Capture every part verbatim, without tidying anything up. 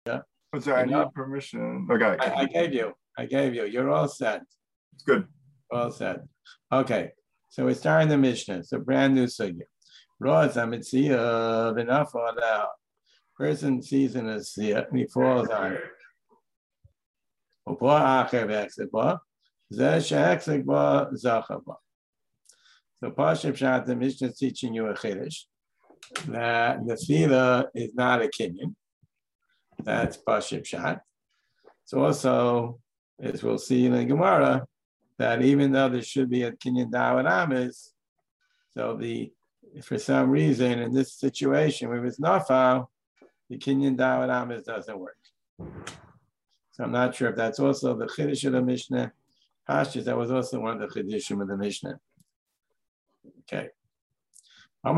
But I need permission. Okay. I, I gave you. I gave you. You're all set. It's good. All set. Okay. So we're starting the Mishnah. It's a brand new sugya. Roza mitziyah v'nafal aleh. Person sees in a siyah and he falls on it. Upo acher v'exek ba. Zeh she'exek ba zacha ba. So Pashup Pshat, the Mishnah is teaching you a chiddush that the tefillah is not a kinyan. That's Pashup Pshat. So also, as we'll see in the Gemara, that even though there should be a kinyan da'at amis, so the for some reason in this situation where it's nafal, the kinyan da'at amis doesn't work. So I'm not sure if that's also the chiddush of the Mishnah. Pashas, that was also one of the chiddushim of the Mishnah. Okay. I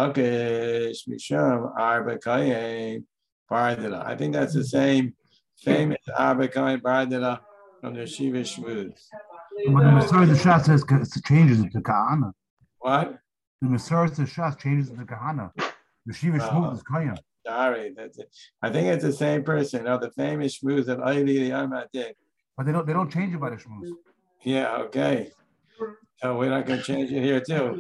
think that's the same famous Arba Kain Bardila from the Shiva Shmuz. But the Messiah the Shas says it changes it to Kahana. What? The Messiah the Shas changes it to Kahana. The Shiva Shmuz is Kayan. Sorry, that's it. I think it's the same person. No, the famous Shmuz of Aili the Yamadik. But they don't they don't change it by the Shmuz. Yeah, okay. So we're not going to change it here too.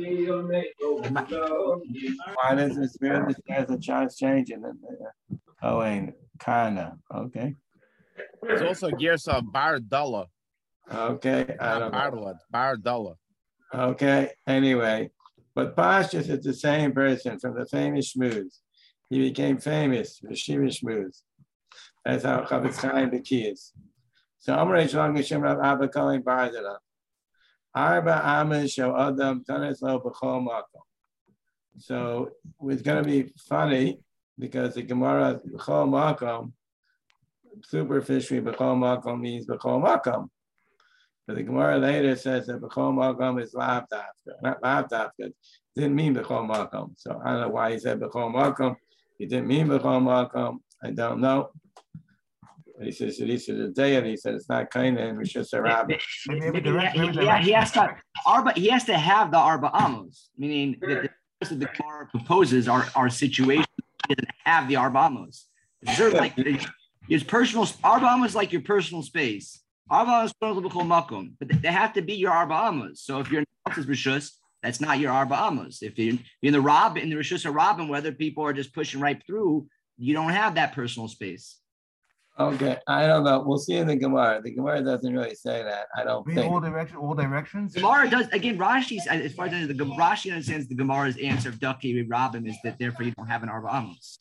Why does the spirit there's a chance changing it? Oh, ain't Kana. Okay. There's also gears of Bar Dullah. Okay. I don't know. Bar Dullah. Okay. Anyway, but Pashas is the same person from the famous Shmuz. He became famous, the Shiva Shmuz. That's how Chavetz Chaim B'ki is. So Amrei Shalom Geshem Rav Abba Kohen Bardila. Arba Amin Shel Adam Tanis Lo B'chol Makom. So it's going to be funny because the Gemara B'chol Makom, superficially B'chol Makom means B'chol Makom. But the Gemara later says that B'chol Makom is Lav Dafka, not Lav Dafka. It didn't mean B'chol Makom. So I don't know why he said B'chol Makom. He didn't mean B'chol Makom. I don't know. He says he said the day and he said it's not kind and we should say rabbi. He has to arba. He has to have the arba amos, meaning that the the Gemara proposes our our situation doesn't have the arba amos. It's like his personal arba amos is like your personal space. Arba amos makom, but they have to be your arba amos. So if you're in the rishus, that's not your arba amos. If you're in the rob in the rishus or robin, whether people are just pushing right through, you don't have that personal space. Okay, I don't know. We'll see in the Gemara. The Gemara doesn't really say that. I don't think. All direction, all directions. Gemara does again. Rashi, as far as the Rashi understands, the Gemara's answer of Ducky with Rabim is that therefore you don't have an Arba Amos.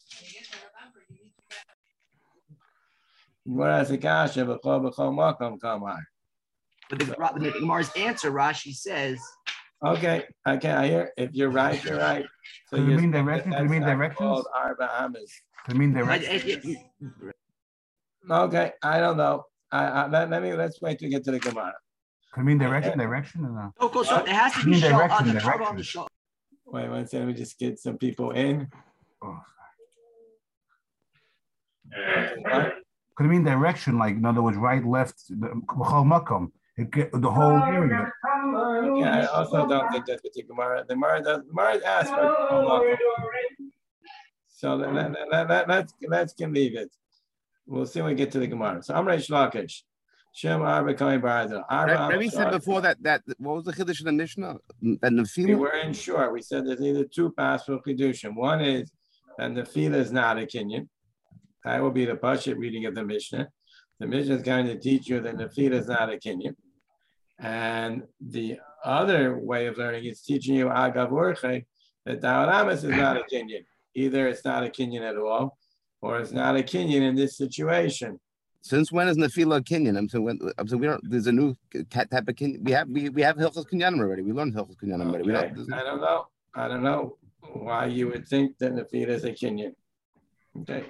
Gemara has a kasha, but b'chol makom kamar. But the, the Gemara's answer, Rashi says. Okay, okay, I hear. If you're right, you're right. So you mean directions? You mean directions? Arba Amos. You mean directions? Okay, I don't know. I, I let, let me let's wait to get to the Gemara. Can mean direction, direction, or no? Oh, cool. So it has to be direction, on the direction. On the show. Wait one second. Let me just get some people in. Oh. Could it mean direction, like in other words, right, left, the makom, the whole area? Okay, I also don't think that's what the Gemara. The Gemara does. The Gemara asks for. So let, let, let, let, let's let's can leave it. We'll see when we get to the Gemara. So Amrei Shlakish, Shem Arba Kohen Bardila. Maybe said before that that what was the chiddush in the Mishnah? That Nefila. We weren't sure. We said there's either two paths for chidushim. One is that Nefila is not a kinyan. That will be the Pashup reading of the Mishnah. The Mishnah is going to teach you that Nefila is not a kinyan. And the other way of learning is teaching you Agav Urche that Da'at Amis is not a kinyan. Either it's not a kinyan at all, or it's not a kinyan in this situation. Since when is Nefila a kinyan? I'm saying, when, I'm saying we don't. There's a new type of kinyan. We have we, we have Hilchos Kinyanim already. We learned Hilchos Kinyanim already. Okay. We don't, I don't know. I don't know why you would think that Nefila is a kinyan. Okay.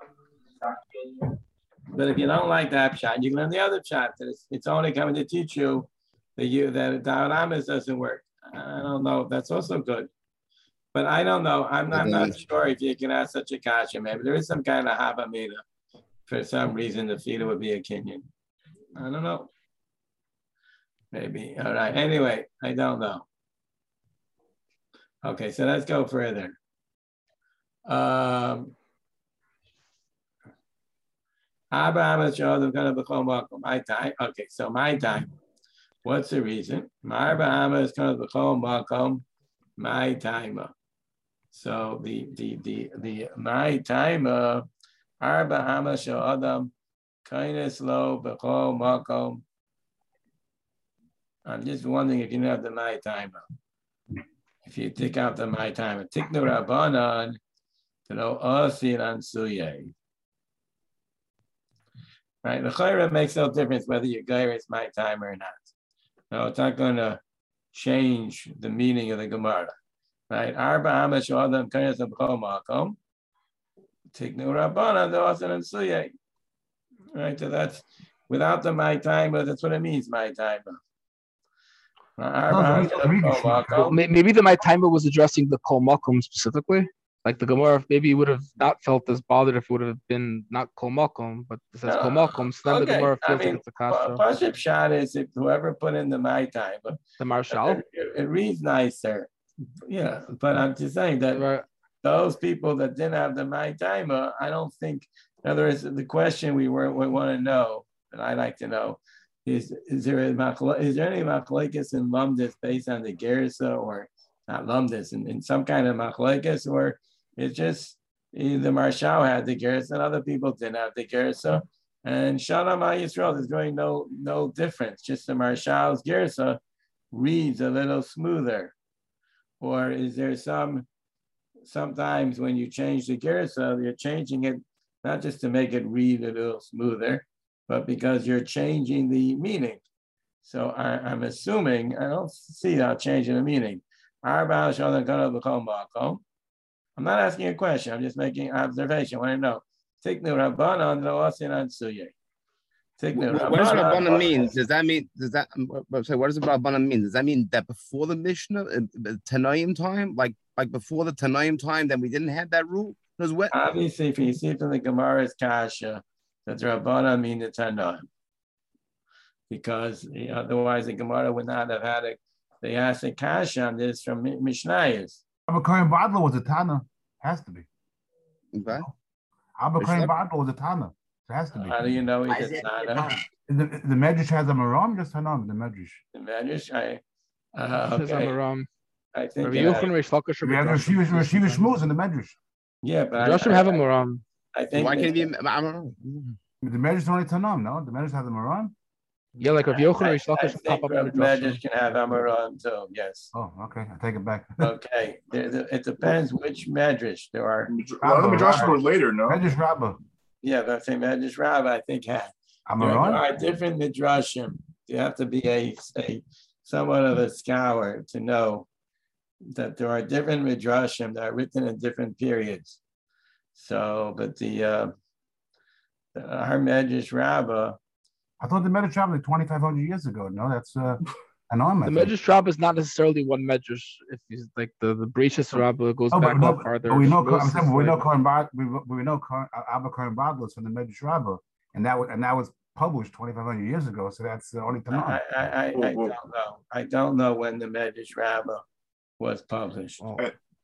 But if you don't like that shot, you can learn the other shot. That it's, it's only coming to teach you that you that Da'at Amis doesn't work. I don't know. That's also good. But I don't know. I'm not, not sure if you can ask such a kasha. Maybe there is some kind of havamina. For some reason, the feeder would be a kinyan. I don't know. Maybe. All right. Anyway, I don't know. Okay, so let's go further. Um, My time. Okay, so my time. What's the reason? My is kind of the my timer. So the the the the my timer arba hama adam kindness low b'chol makom. I'm just wondering if you have the my timer. If you take out the my timer, tiknu rabbanan to know asin an suye. Right, the chayra makes no difference whether your guy is my timer or not. No, it's not going to change the meaning of the Gemara. Right? Arba hamash adam kayas abchol makom. Tiknu rabbanan to asin an suye. Right, so that's without the my timer. That's what it means, my timer. Well, maybe the my timer was addressing the kol makom specifically. Like the Gemara maybe would have not felt as bothered if it would have been not kol makom, but it says kol makom. So then okay. The Gemara feels I mean, like it's a kasha. Pashup shot is if whoever put in the my timer, the marshal, it, it, it reads nicer. Yeah, but I'm just saying that right. Those people that didn't have the my timer, I don't think. In other words, the question we were we want to know, and I like to know. Is, is there a is there any machlekes in lumdis based on the gersa or not lumdis in, in some kind of machlekes, or it's just the marshal had the gersa and other people didn't have the gersa, and Shalom Yisrael there's really no no difference. Just the marshal's gersa reads a little smoother, or is there some sometimes when you change the gersa you're changing it not just to make it read a little smoother, but because you're changing the meaning. So I, I'm assuming, I don't see that changing the meaning. I'm not asking a question, I'm just making observation. I want to know. Tiknu Rabbanan lo asin an suye. What does Rabbanan mean? Does that mean, does that, sorry, what does Rabbanan mean? Does that mean that before the Mishnah, Tanaim time, like like before the Tanaim time, then we didn't have that rule? What? Obviously, if you see from the Gemara's kasha, that the Rabbanan mean the Tanaim, because otherwise the Gemara would not have had it. They asked a kasha on this from Mishnayos. Abba Kohen Badla was a Tana, has to be. Okay. Abba Kohen Badla was a Tana, it has to be. How do you know he's a Tana? The, the Medrash has a Maram, just Tanam, the Medrash. The Medrash, I, uh, okay. I think Rabbi Yochanan Reish Lakish. We have Rashiv Shmuz in the Medrash. Yeah, but Joshua have a Maram. I think why can't it be? The Medrash only Tanam, no? The Medrash has a Maram. Yeah, like Rabbi Yochanan Reish Lakish pop up. The Medrash can have a Maram too. Yes. Oh, okay. I take it back. Okay, there, there, it depends which Medrash there are. A lot of the Medrash were later, no? Medrash Rabbah. Yeah, that's a Medrash Rabbah. I think had. Am there, I wrong? there are different Midrashim. You have to be a, a somewhat of a scholar to know that there are different Midrashim that are written in different periods. So, but the, uh, the our Medrash Rabbah. I thought the Medrash Rabbah like twenty-five hundred years ago. No, that's uh, an arm. The Medrash Rabbah is not necessarily one Medrash. If you like the the Bereshis Rabbah goes oh, back no, no, farther. But we know, I'm saying, we know Kohen Bad, we, we know Abba Kohen Badla was from the Medrash Rabbah, and that was and that was published twenty-five hundred years ago. So that's the only time. I, I, I, I don't know. I don't know when the Medrash Rabbah was published. Oh.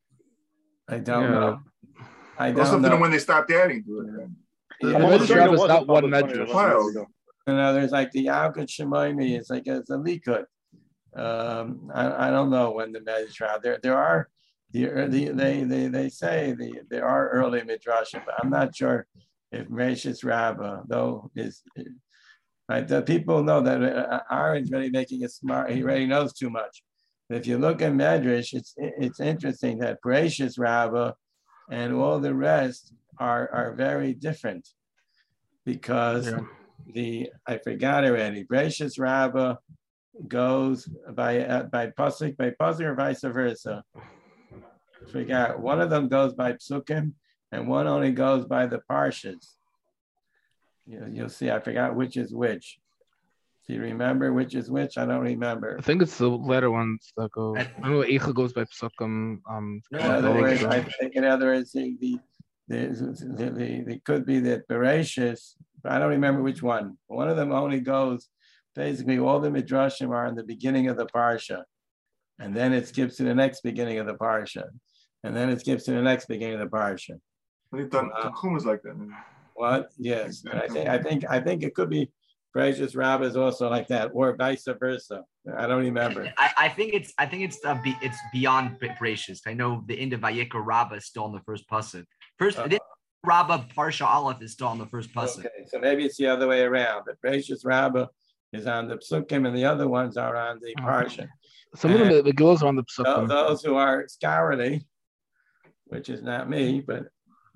I don't yeah. know. I don't something know when they stopped adding to it. Yeah. The Medrash Rabbah is not one Medrash. You know, there's like the Yalkut Shemaimi. It's like it's a Likut. Um, I, I don't know when the Medrash Rabbah. There there are the, the they they they say the there are early midrashim, but I'm not sure if Bereshis Rabbah though is. Right, the people know that Aaron's really making it smart. He already knows too much. But if you look at Medrash, it's it's interesting that Bereshis Rabbah and all the rest are are very different, because yeah. the I forgot already. Bereshis Rabbah goes by uh, by pasuk by pasuk or vice versa. I forgot. One of them goes by psukim, and one only goes by the parshas. You, you'll see, I forgot which is which. Do you remember which is which? I don't remember. I think it's the latter ones that go. I don't know. Eicha goes by psukim. Um, in other words, I think in other words, the the the, the, the, the could be that Bereshis, but I don't remember which one. One of them only goes. Basically, all the midrashim are in the beginning of the parsha, and then it skips to the next beginning of the parsha, and then it skips to the next beginning of the parsha. When you thought Tachum was like that. What? Yes. And I think I think I think it could be Precious Rabbah is also like that, or vice versa. I don't remember. I, I think it's I think it's uh, be, it's beyond Precious. I know the end of Vayikra Rabbah is still on the first pasuk. First, uh, Rabbah Parsha Aleph is still on the first pasuk. Okay, so maybe it's the other way around. The Precious Rabbah is on the psukim, and the other ones are on the parsha. Some of them, the, the girls are on the psukim. Those who are scholarly, which is not me, but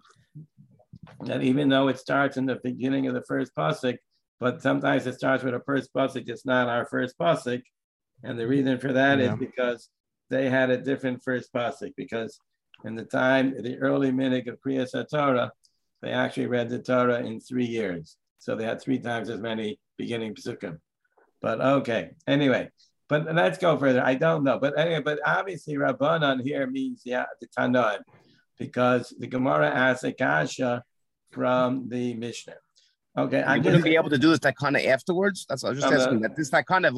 that even though it starts in the beginning of the first pasuk, but sometimes it starts with a first pasuk, it's not our first pasuk, and the reason for that yeah. is because they had a different first pasuk. Because in the time, the early minhag of Kriyas HaTorah, they actually read the Torah in three years, so they had three times as many beginning psukim. But okay, anyway, but let's go further. I don't know, but anyway, but obviously Rabbanan here means yeah, the Tanoim, because the Gemara asks a kasha from the Mishnah. Okay, I wouldn't be able to do this takana afterwards. That's what I was just asking. That this takana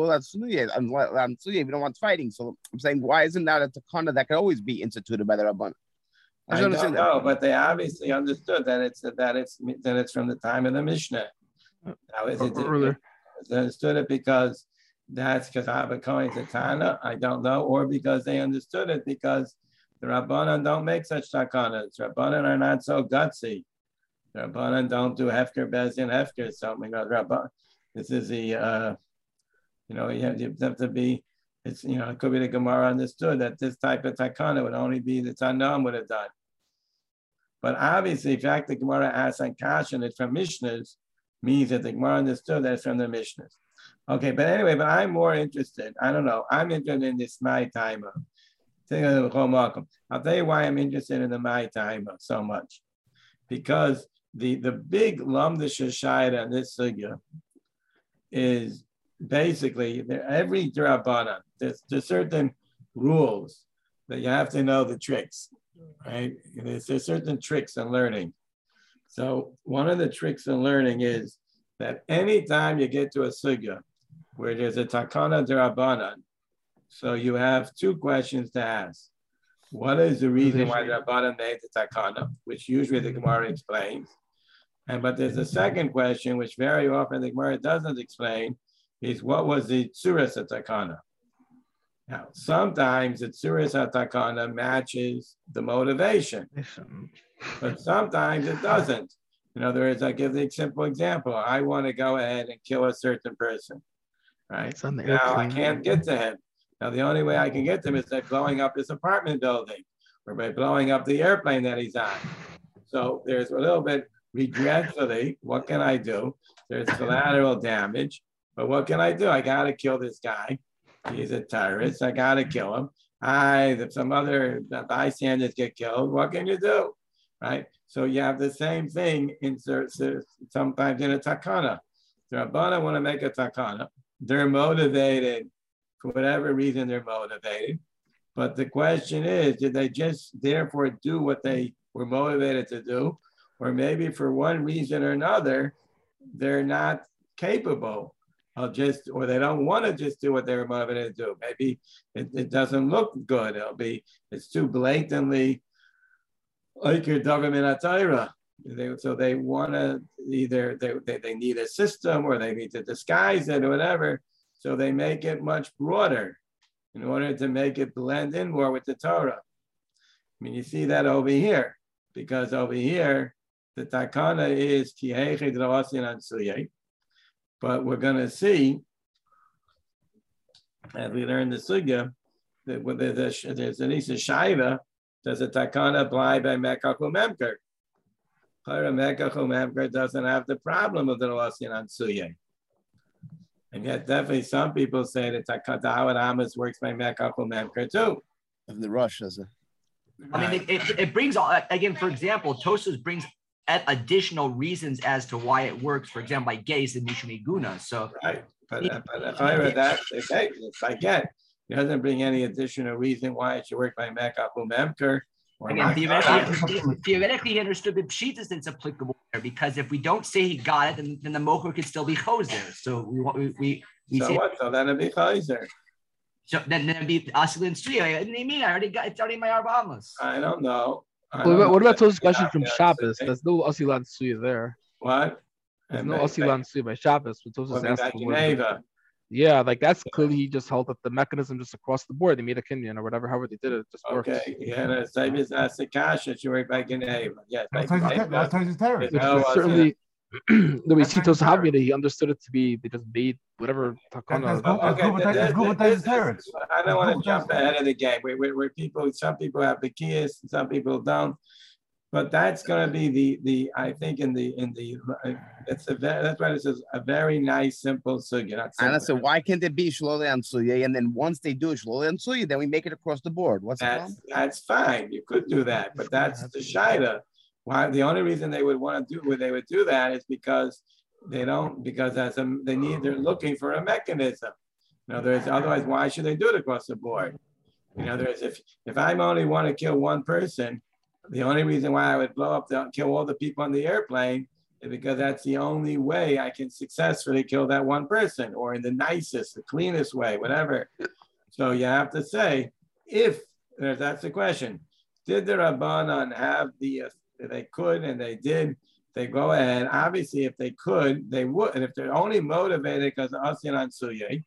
of we don't want fighting. So I'm saying, why isn't that a takana that could always be instituted by the Rabbanan? I, I don't understand know, that. But they obviously understood that it's that it's that it's from the time of the Mishnah. Now, is it, it, they understood it because that's because Abba Kohen's a Tana? I don't know, or because they understood it because the Rabbanan don't make such takanas. Rabbanan are not so gutsy. The Rabbanan don't do Hefker Bezin Hefker something. Rabbanan, this is the uh, you know you have, you have to be. It's you know it could be the Gemara understood that this type of takana would only be the Tanam would have done. But obviously, in fact, the Gemara asks on Kash and it's from Mishnahs means that the Gemara understood that it's from the Mishnahs. Okay, but anyway, but I'm more interested. I don't know. I'm interested in this my timer. I'll tell you why I'm interested in the my timer so much, because the the big lamda shashayda in this sugya is basically there every drabanan. There's, there's certain rules that you have to know the tricks, right? There's, there's certain tricks in learning. So one of the tricks in learning is that anytime you get to a sugya where there's a takana drabanan, so you have two questions to ask. What is the reason why the Rabbanan made the takana, which usually the Gemara explains. And but there's a second question, which very often the Gemara doesn't explain, is what was the tzuras takana? Now, sometimes the tzuras takana matches the motivation, but sometimes it doesn't. In other words, I give the simple example. I want to go ahead and kill a certain person, right? Now, I can't get to him. Now, the only way I can get to him is by blowing up his apartment building or by blowing up the airplane that he's on. So there's a little bit, regretfully, what can I do? There's collateral damage, but what can I do? I got to kill this guy. He's a terrorist. I got to kill him. I, if some other bystanders get killed, what can you do? Right? So you have the same thing in sometimes in a takana. The Rabbana want to make a takana. They're motivated. For whatever reason, they're motivated. But the question is, did they just therefore do what they were motivated to do? Or maybe for one reason or another, they're not capable of just, or they don't want to just do what they were motivated to do. Maybe it, it doesn't look good. It'll be, it's too blatantly like your Dagam Atayra. They, so they want to either, they, they, they need a system or they need to disguise it or whatever. So they make it much broader in order to make it blend in more with the Torah. I mean, you see that over here, because over here, the takana is Kihechid Rawasin Ansuyeh. But we're going to see, as we learn the sugya, that when there's a, there's an Isa Shaiva, does a takana apply by Mekach Memker? Mekach Memker doesn't have the problem of the Rawasin Ansuyeh. And yet, definitely, some people say that Takadawat Amos works by Mekach Memker too. Of the Rush, does it? I mean, it, it, it brings, again, for example, Tosfos brings additional reasons as to why it works, for example, by Geis and Mishum Iguna. So, right. But, uh, but if I read that, okay, if I get, it doesn't bring any additional reason why it should work by Mekach Memker. Again, theoretically, theoretically, he understood the pshitas it's applicable there, because if we don't say he got it, then, then the mocher could still be choser. So we we we, we so say, what? So then it'd be choser. So then then it'd be asil and striya. What do you mean? I already got it's already in my arba amos. I don't know. I Well, don't what, what know about that Tos's you're question not from gonna Shabbos? say- There's no Asilan Suya there. What? There's And no they- Asilan Suya by Shabbos. But Tos Well, is maybe asking back in where the- Ava. Yeah, like that's clearly he just held up the mechanism just across the board. They made a Kenyan or whatever, however they did it, it just works. Okay, yeah, the same as Asakasha, Shuri back in Ava. Yes, That's back in Tosis Ter- that's Ava. Tosis Terror. It's Which how is was certainly the way That's Tito very Sahabi, he understood it to be they just made whatever That's takana. good. That's Okay, good with th- that's th- good with th- Tosis this Terror. is- I don't want to jump ahead of the game. Where, where, where people, some people have the keys, some people don't. But that's going to be the the I think in the in the it's a very, that's why this is a very nice simple sugya. Not And I simple. said, why can't there be Shlole and Suya? And then once they do Shlole and Suya, then we make it across the board. What's the That's problem? that's fine. You could do that, but that's the shaida. Why the only reason they would want to do what they would do that is because they don't because as a they need they're looking for a mechanism. In other words, otherwise why should they do it across the board? In other words, if if I only want to kill one person, the only reason why I would blow up the kill all the people on the airplane is because that's the only way I can successfully kill that one person, or in the nicest, the cleanest way, whatever. So you have to say, if that's the question, did the Rabbanan have the, uh, they could and they did, they go ahead. Obviously, if they could, they would. And if they're only motivated because of Asyan Suye,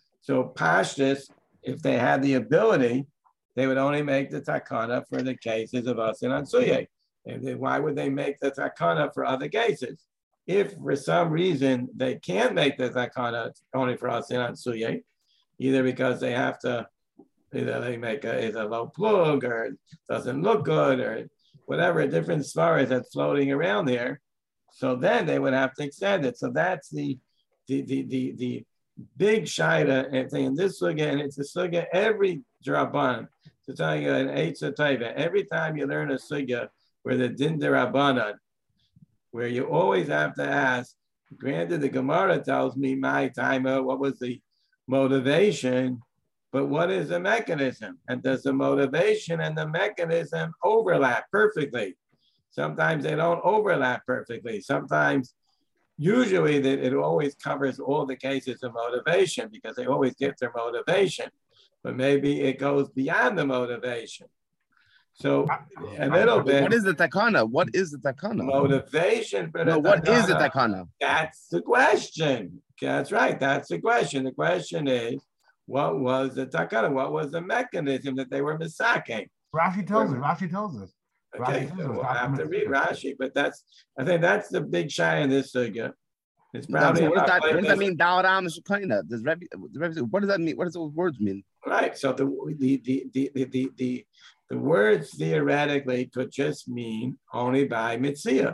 so Pashtus, if they had the ability, they would only make the takana for the cases of Asyan Suye. And then why would they make the takana for other cases? If for some reason they can't make the takana only for Asyan Suye, either because they have to, either they make a, is a low plug or it doesn't look good or whatever, different svaras that's floating around there. So then they would have to extend it. So that's the the the the, the big shaita and thing. And this sugya, and it's a sugya every draban. To tell you an eitzah taiva. Every time you learn a sugya where the din derabanan, where you always have to ask. Granted, the Gemara tells me my timer, what was the motivation, but what is the mechanism? And does the motivation and the mechanism overlap perfectly? Sometimes they don't overlap perfectly. Sometimes, usually, that it always covers all the cases of motivation because they always get their motivation. But maybe it goes beyond the motivation. So a little bit. What is the takana? What is the takana? Motivation for the No, what is the takana. takana? That's the question. That's right. That's the question. The question is, what was the takana? What was the mechanism that they were misaking? Rashi tells us. Rashi tells us. Okay, Rashi so tells us. we'll have to read Rashi, but that's I think that's the big shy in this sugya. It's No, probably so what, does about that, what does that like mean? Da'aram shekina. Does Rebbe, the Rebbe, what does that mean? What does those words mean? right. So the the the the the the, the, the words theoretically could just mean only by mitzvah.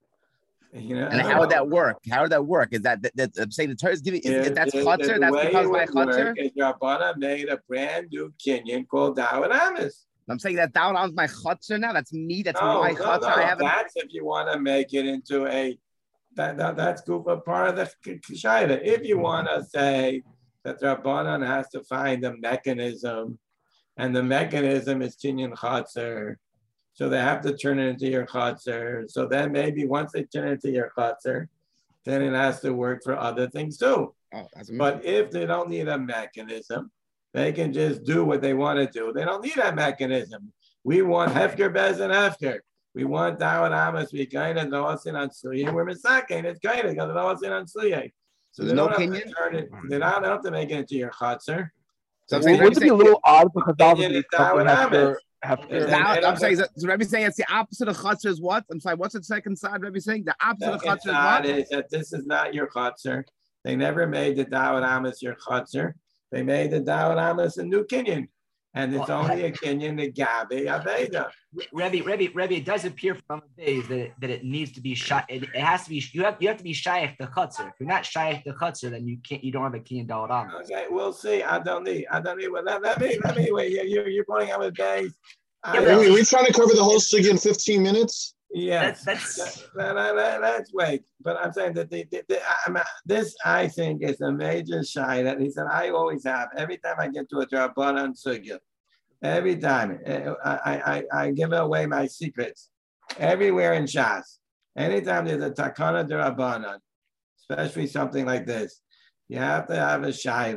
You know, And how would that work? How would that work? Is that that, that I'm saying the Torah is giving? Is, if that's chutzner, that's because my chutzner. Is Rabbana made a brand new kinyan called Dawud Amos. I'm saying that Da'aram's my chutzner now. That's me. That's No, my no, chutzner. no. I have. That's if you want to make it into a that, that that's a part of the kshayda. If you want to say that the Rabbanan has to find a mechanism, and the mechanism is kinyan chatzer, so they have to turn it into your chatzer. So then maybe once they turn it into your chatzer, then it has to work for other things too. Oh, that's But if they don't need a mechanism, they can just do what they want to do. They don't need a mechanism. We want Hefker Bez and Hefker. We want Dawud Amos. We kind of know us in Ansuye. We're Misakin. It's kind of know us in Ansuye. So There's they no don't have kinyan? to turn it. They don't have to make it into your chatzar. So I'm Well, saying, wouldn't it be a little odd because that Kinyan would is be something Dawud after Amos. after. And Now, then- I'm saying, so Rebbe saying it's the opposite of chutzner is what? I'm sorry, what's the second side? Rebbe saying the opposite of Second chutzner is side what? is that this is not your chatzar. They never made the Dawud Amos your chatzar. They made the Dawud Amos a new kinyan. And it's Well, only a kinyan, the Gabi Aveda. Rebbe, Rebbe, Rebbe, it does appear from the days that it, that it needs to be shy. It, it has to be. You have you have to be shaykh the chutzner. If you're not shaykh the chutzner, then you can't. You don't have a kinyan dalad. Okay, we'll see. I don't need. I don't need. Well, let, let me. Let me wait. You, you, you're pointing out with days. I Yeah, Are but- we, are we trying to cover the whole sugya in fifteen minutes? Yes. That's- that's- Let, let, let, let's wait. But I'm saying that the, the, the, I'm, this I think is a major shy that he said I always have every time I get to a Drabanan sugya. Every time I, I, I, I give away my secrets everywhere in Shas. Anytime there's a takana derabanan, especially something like this, you have to have a shaila.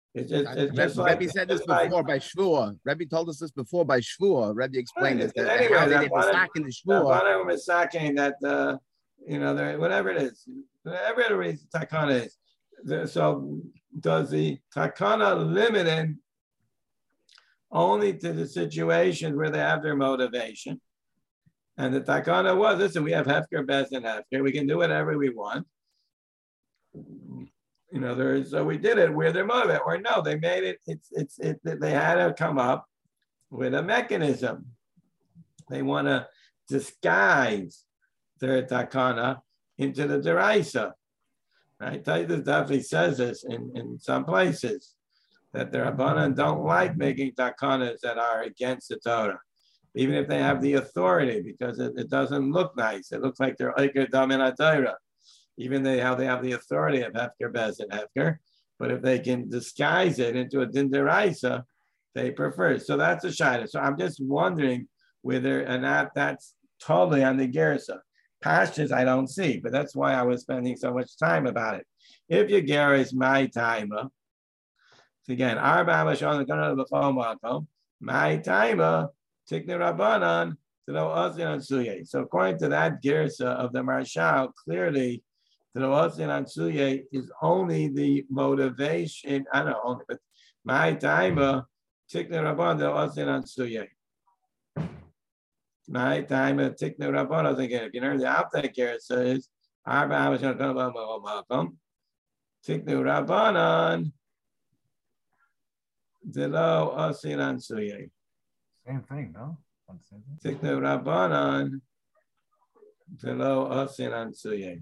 It's just, it's Rebbe, just like, Rebbe said this just like- before by Shvuah. Rebbe told us this before by Shvuah. Rebbe explained Right, this. That, anyway, how they that did one- the in the Shvuah. Rabbanan was saying that, uh, you know, there- whatever it is, whatever the reason takana is. the- So does the takana limit it only to the situations where they have their motivation? And the takana was, listen, we have hefker, best, and hefker. We can do whatever we want. You know, there's so we did it where they're motivated, or no, they made it. It's it's it. They had to come up with a mechanism. They want to disguise their takana into the deraisa, right? Titus definitely says this in, in some places that the Rabbanan don't like making takanas that are against the Torah, even if they have the authority, because it, it doesn't look nice. It looks like they're Eiker Damin Torah. Even they how they have the authority of Hefker, Bez, and Hefker, but if they can disguise it into a Din Deraisa, they prefer. So that's a shayla. So I'm just wondering whether or not that's totally on the Gerasa. Pashas I don't see, but that's why I was spending so much time about it. If your Gera is my timer, so again, Arba Amashon Gana B'Chol Makom, my timer, Tikne Rabbanan, to know Osin on Suye. So according to that Gerasa of the Marshal, clearly the Osin on Suye is only the motivation. I don't know, only, but my timer, Tikne Rabbanan, the Osin on Suye. My time at Tikne Rabbanan again. If you know the Alta Gerasa is Arba Amashon Gana B'Chol Makom, Tikne Rabbanan. Delo Osin on Suye. Same thing, no? Tikne Rabbanan. Delo Osin on Suye.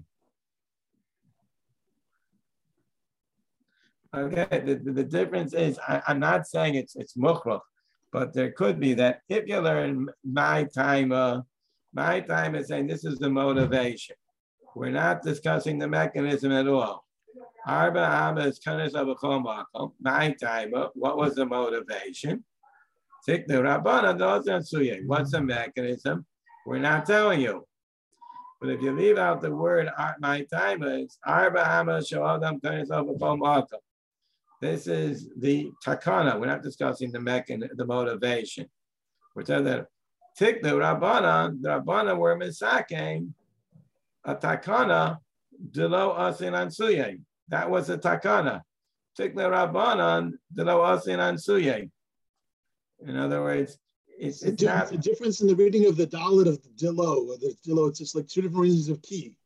Okay, the, the, the difference is I, I'm not saying it's it's mukhrach, but there could be that if you learn my time, uh, my time is saying this is the motivation. We're not discussing the mechanism at all. Arba Amas Kanis Abachom Makom, my time, what was the motivation? Tikne Rabbanan Osin Suye. What's the mechanism? We're not telling you. But if you leave out the word my time, it's Arba Amas Shalom Kanis Abachom Makom. This is the takana. We're not discussing the mechan, the motivation. We're telling that Tikne Rabbanan, the Rabbanan were misaking a takana delo Osin on Suye. That was a takana. Tikne Rabbanan delo Osin on Suye. In other words, it's, it's the, not the difference in the reading of the dalit of the dilo. The dilo, it's just like two different reasons of key.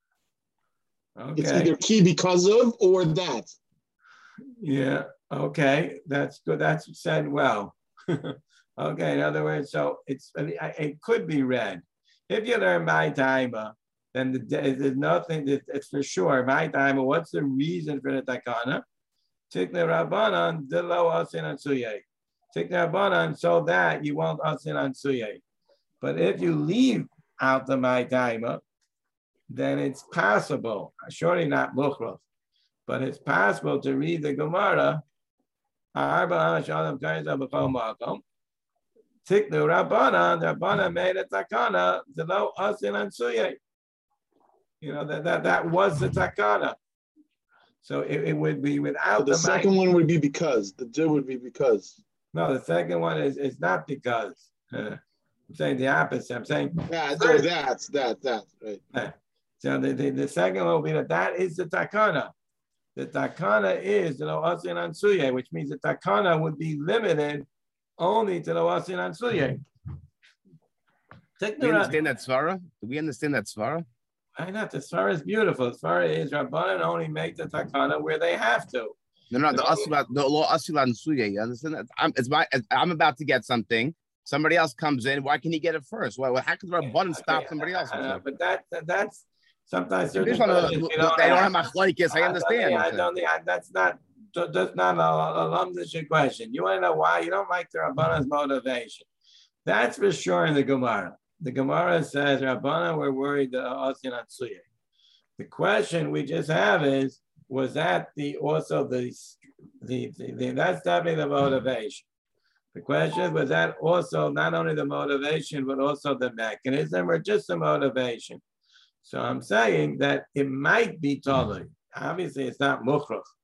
okay. It's either key because of or that. Yeah. Okay. That's good. That's said well. Okay. In other words, so it's it could be read. If you learn my timer, then the, there's nothing. It's for sure my timer. What's the reason for the takana? Tikne Rabbanan delo Osin on Suye. Tikne Rabbanan so that you won't Osin on Suye. But if you leave out the my timer, then it's possible. Surely not mukhrach, but it's possible to read the Gemara. Arba Shalom Kanis Abachom Makom. Tikne Rabbanan, the Rabbanan made a takana delo Osin on Suye. You know, that, that, that was the takana. So it, it would be without So the, the second mind. one would be because. The do would be because. No, the second one is, is not because. Uh, I'm saying the opposite. I'm saying that, oh, that's that, that, right. Uh, so the, the, the second one will be that that is the takana. The takana is the Osin on Suye, which means the takana would be limited only to the Osin on Suye. Do we understand that svara? Do we understand that svara? I know the svara is beautiful. The svara is Rabbanan only make the takana where they have to. No, no, the asila, the law asila and suya. You understand that? I'm, it's my, I'm about to get something. Somebody else comes in. Why can he get it first? Well, how can the Rabbanan stop somebody else? Uh, but that, that that's sometimes they don't have machlokes. I understand. I don't think that's not that's not a, a lumdish question. You want to know why you don't like the Rabbanan's motivation? That's for sure in the Gemara. The Gemara says Rabbanan were worried that Osin on Suye. The question we just have is, was that the also the the, the, the that's definitely the motivation. The question was that also not only the motivation but also the mechanism or just the motivation. So I'm saying that it might be totally. Obviously, it's not mukhrach,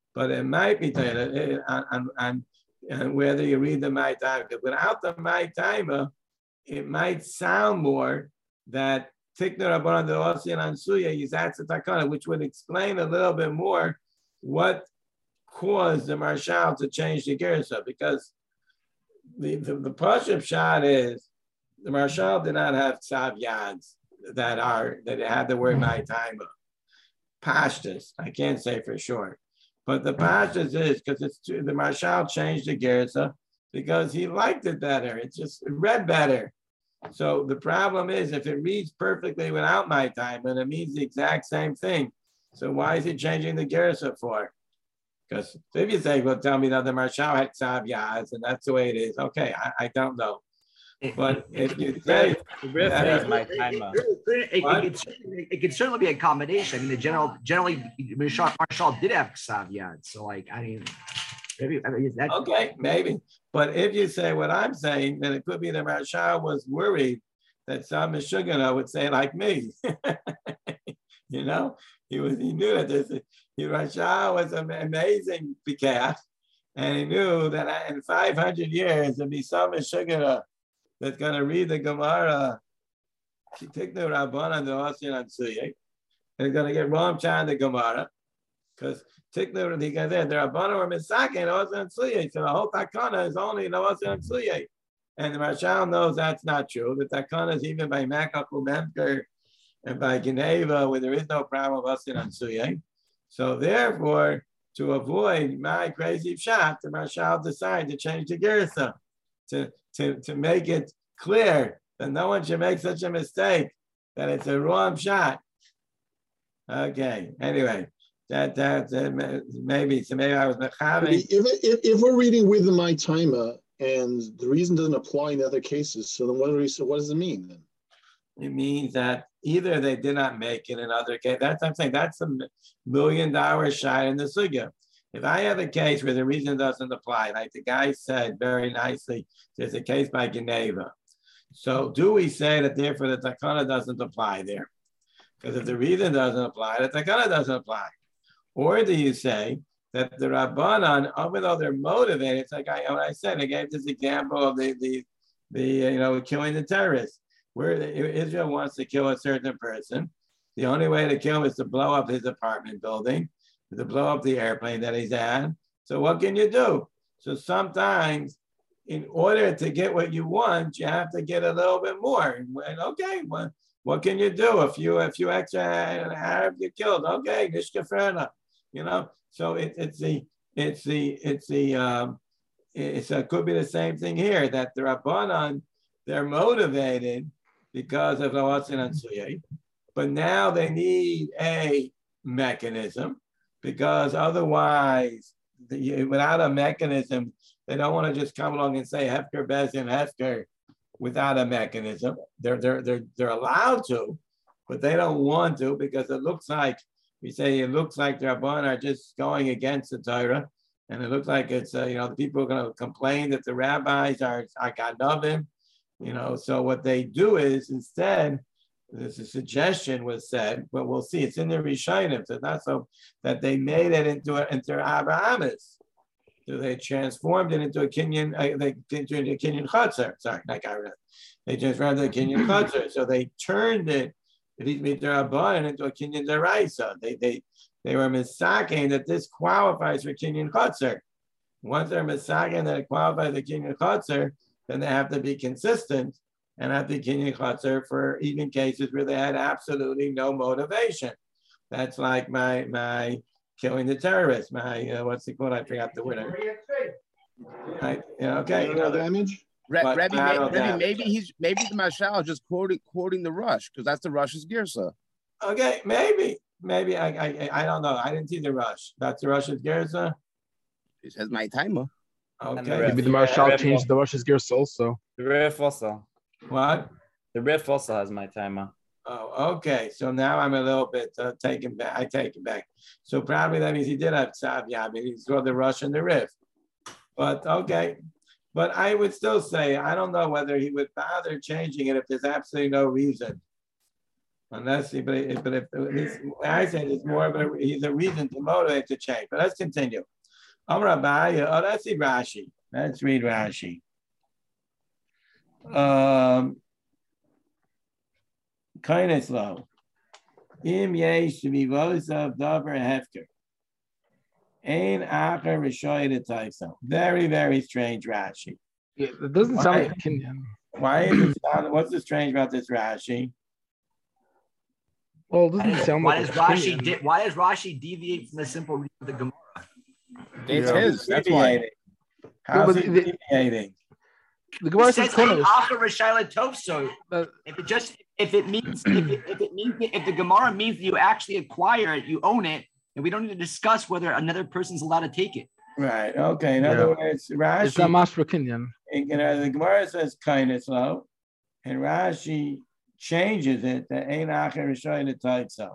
but it might be Torah on, on, on whether you read the my time. Without the my timer, it might sound more that Tikna Rabbanan De'osi and Ansuya is that's a takana, which would explain a little bit more what caused the Marshal to change the Gersa, because the the, the Pashup shot is the Marshal did not have tzav yads that are that had the word my timer. Pashtas, I can't say for sure, but the pashtas is because it's the Marshal changed the Gersa because he liked it better. It just it read better. So the problem is if it reads perfectly without my time, and it means the exact same thing. So why is he changing the Gersa for? Because if you say, well, tell me that the Marshal had tzav yads and that's the way it is. Okay, I, I don't know. But if you say that my timer. It, it, it, it, it could certainly be a combination. I mean, the general generally Marshal, Marshal did have tzav yads. So like, I mean, maybe I mean, that, okay, maybe. But if you say what I'm saying, then it could be that Marshal was worried that some Meshugana would say like me. You know, he was he knew that this Marshal was an amazing Pikach, and he knew that in five hundred years there'd be some Meshugana that's going to read the Gemara. She took the Rabbanan De'osi and Ansuya, and it's going to get wrong Chan the Gemara because. Particularly the guy there, the Rabbanan were Misake and Osa and Tzliya. So the whole Takana is only in Osa and Tzliya. And the Marshal knows that's not true. The Takana is even by Makaku Memker and by Geneva, where there is no problem of Osa and Tzliya. So therefore, to avoid my crazy shot, the Marshal decided to change the Gersa to, to, to make it clear that no one should make such a mistake, that it's a wrong shot. Okay, anyway. That that uh, maybe so maybe I was mechaning. If, if if we're reading with the my timer and the reason doesn't apply in other cases, so then what do we so what does it mean then? It means that either they did not make it in other case. That's I'm saying that's a million dollar shot in the sugya. If I have a case where the reason doesn't apply, like the guy said very nicely, there's a case by Geneva. So do we say that therefore the takana doesn't apply there? Because if the reason doesn't apply, the takana doesn't apply. Or do you say that the Rabbanan, even though they're motivated, it's like I, what I said, I gave this example of the, the, the you know, killing the terrorists, where Israel wants to kill a certain person. The only way to kill him is to blow up his apartment building, to blow up the airplane that he's at. So what can you do? So sometimes, in order to get what you want, you have to get a little bit more. And okay, well, what can you do? A few, a few extra Arabs get killed. Okay, nishkaferna. You know, so it, it's the it's the it's the um, it's it could be the same thing here that the Rabbanan they're motivated because of the Osin and Suyay, but now they need a mechanism because otherwise, the, without a mechanism, they don't want to just come along and say Hefker Bezin Hefker without a mechanism. They're they're they're they're allowed to, but they don't want to because it looks like. We say it looks like the Rabbanan are just going against the Torah, and it looks like it's, uh, you know, the people are going to complain that the rabbis are Akanovim, you know. So what they do is instead, there's a suggestion was said, but we'll see, it's in the Rishonim, so not so that they made it into a, into Abrahamis. So they transformed it into a Kenyan, uh, they into a Kenyan Chatzar. Sorry, not Gaira. They transformed it into a Kenyan Chatzar. So they turned it. It needs to be Rabbanan into a Kenyan Deraisa. They they they were misaking that this qualifies for Kenyan Chatzar. Once they're misaking that it qualifies for Kenyan Chatzar, then they have to be consistent and have the Kenyan Chatzar for even cases where they had absolutely no motivation. That's like my my killing the terrorists. My uh, what's it called? I forgot the word. Right? Yeah, okay. No damage. Rabbi, Rabbi, maybe he's maybe the Mashal is just quoting quoting the Rush because that's the Rush's Girsa. Okay, maybe, maybe I, I I don't know. I didn't see the Rush. That's the Rush's Girsa. It says my timer. Okay, maybe the Marshal changed the Rush's Girsa also. The Rif also. What? The Rif also has my timer. Oh, okay. So now I'm a little bit uh, taken back. I take it back. So probably that means he did have Tzavya. I mean, he saw the Rush and the Rif. But okay. But I would still say, I don't know whether he would bother changing it if there's absolutely no reason. Unless he, but if, but if he's, I said it's more of a, he's a reason to motivate to change. But let's continue. Amar Abaya, oh, let's see Rashi. Let's read Rashi. Um, kindness low. Im yesh mivosav davar hefker. Ein acher rishoy de taisa. Very, very strange Rashi. Yeah, it doesn't Why? sound like Kenyan. Why is it sound, what's the strange about this Rashi? Well, it Why doesn't does, sound why like does a Rashi Kenyan. di- why does Rashi deviate from the simple reading of the Gemara? It's Yeah. his. That's why. Deviating. How's but he the- deviating? The It Gemara says says Kodesh. "Acher Rishayla Tov." So But if it just if it means if it, if it means if the Gemara means that you actually acquire it, you own it, and we don't need to discuss whether another person's allowed to take it. Right. Okay. In Yeah. other words, Rashi, it's not Mashra Kenyan. you know, the Gemara says kindness low, and Rashi changes it to ein acher rishoy de taisa.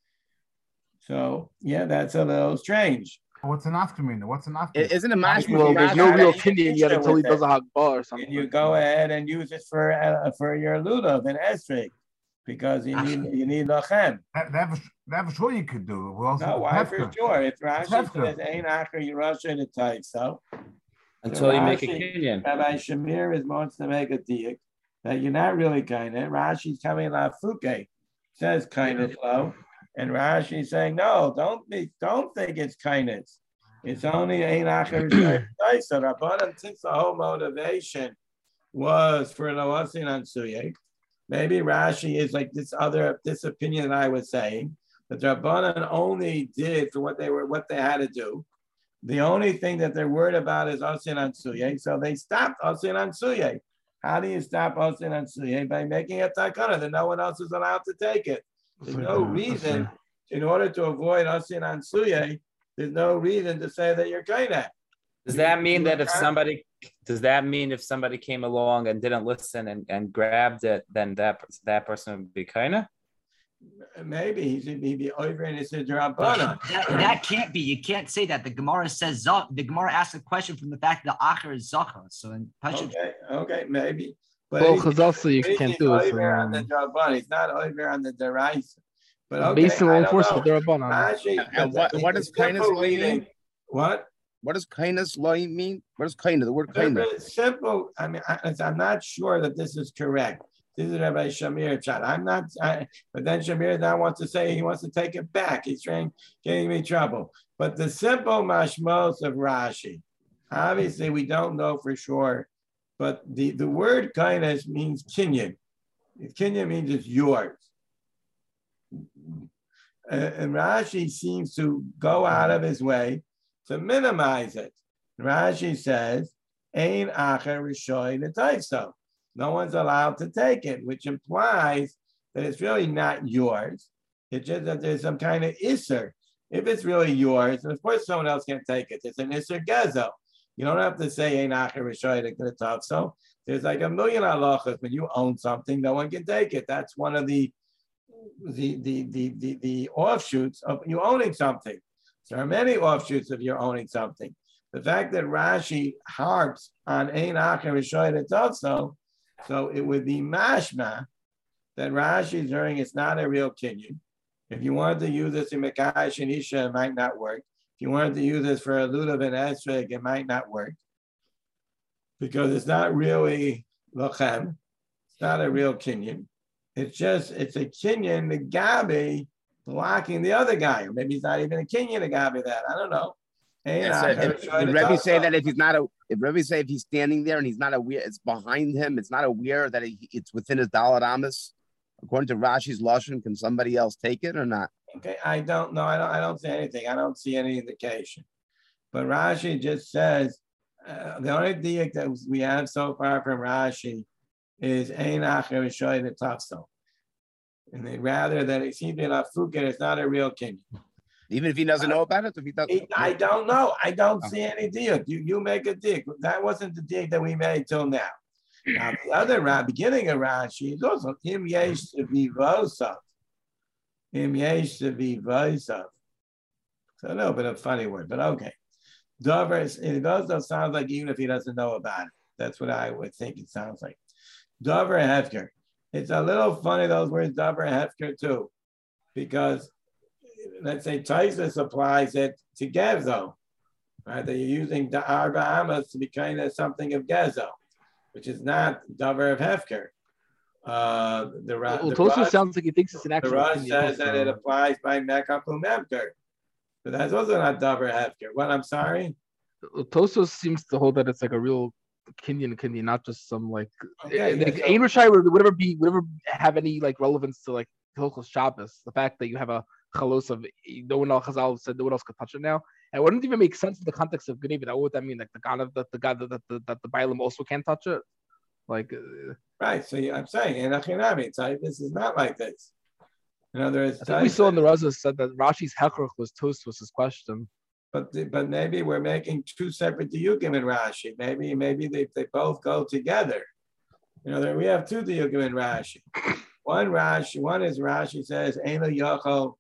So yeah, that's a little strange. What's an aftermeaning? What's an I- aftermeaning? Isn't it mashma? Well, there's no Rashi- real Rashi Kenyan yet Mishnah until he with does it. a Hagbah or And something. you go ahead and use it for uh, for your lulav and esrog because you need you need lachem. That, that, was, that was sure you could do. We also No, why for Hefker. sure? If Rashi Hefker. says ein acher yerusha de taisa, Until you make a Rashi- Kenyan. Rabbi Shamir is wants to make a diak that you're not really kind of. Rashi's coming la fuke, says kindness low, and Rashi's saying no, don't be, don't think it's kindness. It's only ein acher so Rabbanan, since the whole motivation was for loasin on suyek. Maybe Rashi is like this other this opinion that I was saying that Rabbanan only did for what they were what they had to do. The only thing that they're worried about is Osin Ansuye. So they stopped Osin Ansuye. How do you stop Osin Ansuye? By making a takana that no one else is allowed to take it. There's no reason, in order to avoid Osin Ansuye, there's no reason to say that you're kind of. Does that mean that if somebody does that mean if somebody came along and didn't listen and, and grabbed it, then that that person would be kinda? Maybe he should be over in his Rabbanan. That, that can't be. You can't say that. The Gemara says Zach. The Gemara asks a question from the fact that the Acher is Zacha. So in Pashut, Okay, okay, maybe. But Well, he's- because also you he's can't do it. over on the Um, Rabbanan. He's not over on the Derais. But okay, based on I don't enforcement, know. the Rabbanan. Rashi- And what- the- what the does kindness simple mean? reading- What? What does kindness law mean? What does kindness? The word kindness. Simple, simple. I mean, I, I'm not sure that this is correct. This is Rabbi Shamir Chat. I'm not, I, but then Shamir now wants to say he wants to take it back. He's trying, getting me trouble. But the simple mashmos of Rashi, obviously we don't know for sure, but the, the word kindness means kinyan. Kinyan means it's yours. Uh, and Rashi seems to go out of his way to minimize it. Rashi says, Ein acher rishoy netayso. No one's allowed to take it, which implies that it's really not yours. It's just that there's some kind of isser. If it's really yours, and of course someone else can't take it, it's an isser gezo. You don't have to say Ein acher rishoy netayso. There's like a million halachas. When you own something, no one can take it. That's one of the the the the the, the offshoots of you owning something. There are many offshoots of you owning something. The fact that Rashi harps on Ein acher rishoy netayso, so it would be mashma that Rashi is hearing it's not a real kinyan. If you wanted to use this in Mekash and Isha, it might not work. If you wanted to use this for a lulav and esrog, it might not work because it's not really lochem. It's not a real kinyan. It's just it's a kinyan, the gabi blocking the other guy, or maybe it's not even a kinyan, the gabi that I don't know. Yeah, so if, if Rebbe say that if he's not a, if Rebbe say if he's standing there and he's not aware, it's behind him, it's not aware that he, it's within his Dalet Amos. According to Rashi's lashon, can somebody else take it or not? Okay, I don't know. I don't. I don't see anything. I don't see any indication. But Rashi just says uh, the only diak that we have so far from Rashi is Ein acher rishoy netayso, and they rather that it seems to be it's not a real kinyan. Even if he doesn't know about it, if he doesn't, I don't know. I don't see any diak. You you make a diak. That wasn't the diak that we made till now. Now the other Ra- beginning of Rashi is also im yesh to be vosav. Im yesh to be vosav. It's a little bit of a funny word, but okay. Dover, it also sounds like even if he doesn't know about it. That's what I would think it sounds like. Dover hefker. it's a little funny, those words davar hefker too, because let's say Taisus applies it to Gezo, right? That you're using the Arba Amas to be kind of something of Gezo, which is not davar of hefker. Uh, the Well, the Tosfos Rosh, sounds like he thinks it's an the actual Rosh opinion says that it also. applies by Mekach Umevker, but that's also not davar hefker. What? I'm sorry. Tosfos seems to hold that it's like a real Kenyan Kenyan, not just some like Okay, like yeah, Ein so- Rishai would whatever be whatever have any like relevance to like Hilchos Shabbos. The fact that you have a chalos of no one else Chazal said no one else could touch it now, and it wouldn't even make sense in the context of Geneva. What would that mean? Like the God of that the God that the that the Bailam also can't touch it, like. Uh, Right, so I'm saying, in Achinami, this is not like this. In other words, I think we saw in the Raza said that Rashi's Hechrach was Tosfos' question. but but maybe we're making two separate diyukim in Rashi. Maybe maybe they, they both go together. You know, we have two diyukim in Rashi. One Rashi, one is Rashi says Eino Yochel,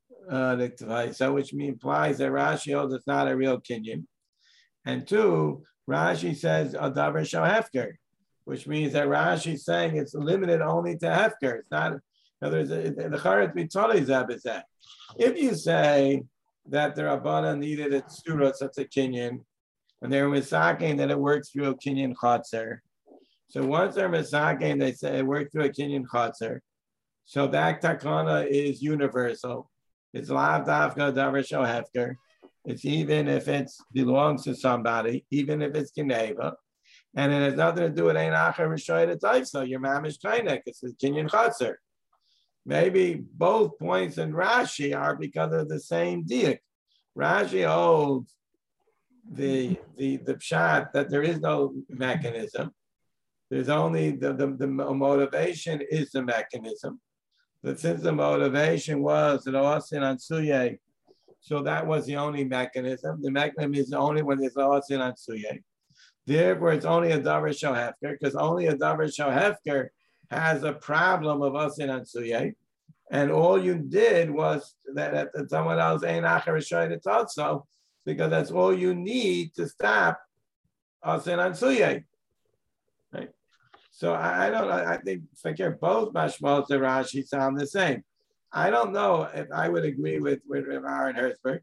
uh, so which implies that Rashi holds it's not a real kinyan. And two, Rashi says Adavar Shal Hefker, which means that Rashi is saying it's limited only to Hefker. It's not, in other words, the Charetz B'Toli Zeb is that. If you say that the Rabbana needed a Stura, such a Kinyan, and they're misaking that it works through a Kinyan Chotzer. So once they're misaking, they say it works through a Kinyan Chotzer. So that takana is universal. It's Lav Dafka Davar Shal Hefker. It's even if it belongs to somebody, even if it's Geneva. And it has nothing to do with Ein Acher Rishoy Taisa. Your mamish Tainek. It's a Kinyan Chotzer. Maybe both points in Rashi are because of the same diak. Rashi holds the the the pshat that there is no mechanism. There's only the, the, the motivation is the mechanism. But since the motivation was that Osin Ansuye, so that was the only mechanism. The mechanism is only when there's Osin Ansuye. Therefore, it's only a davar shel hefker, because only a davar shel hefker has a problem of Osin Ansuye. And all you did was that, that someone else ain't acher rishoy also, because that's all you need to stop Osin Ansuye. Right? So I, I don't. I, I think Fakir both mashmos and Rashi sound the same. I don't know if I would agree with with Aaron Hertzberg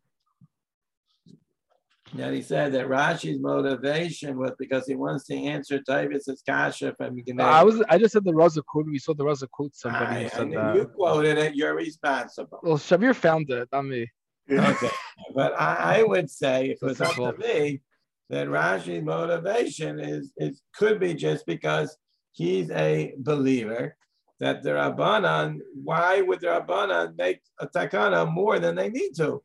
that he said that Rashi's motivation was because he wants to answer Tavis' kasha from Geneva. I was. I just said the Raza quote. We saw the Raza quote somebody I, who said I, that. You quoted it. You're responsible. Well, Shavir found it, not me. Okay, but I, I would say if it was That's up to me, that Rashi's motivation is is could be just because he's a believer that the Rabbanan. Why would the Rabbanan make a takana more than they need to?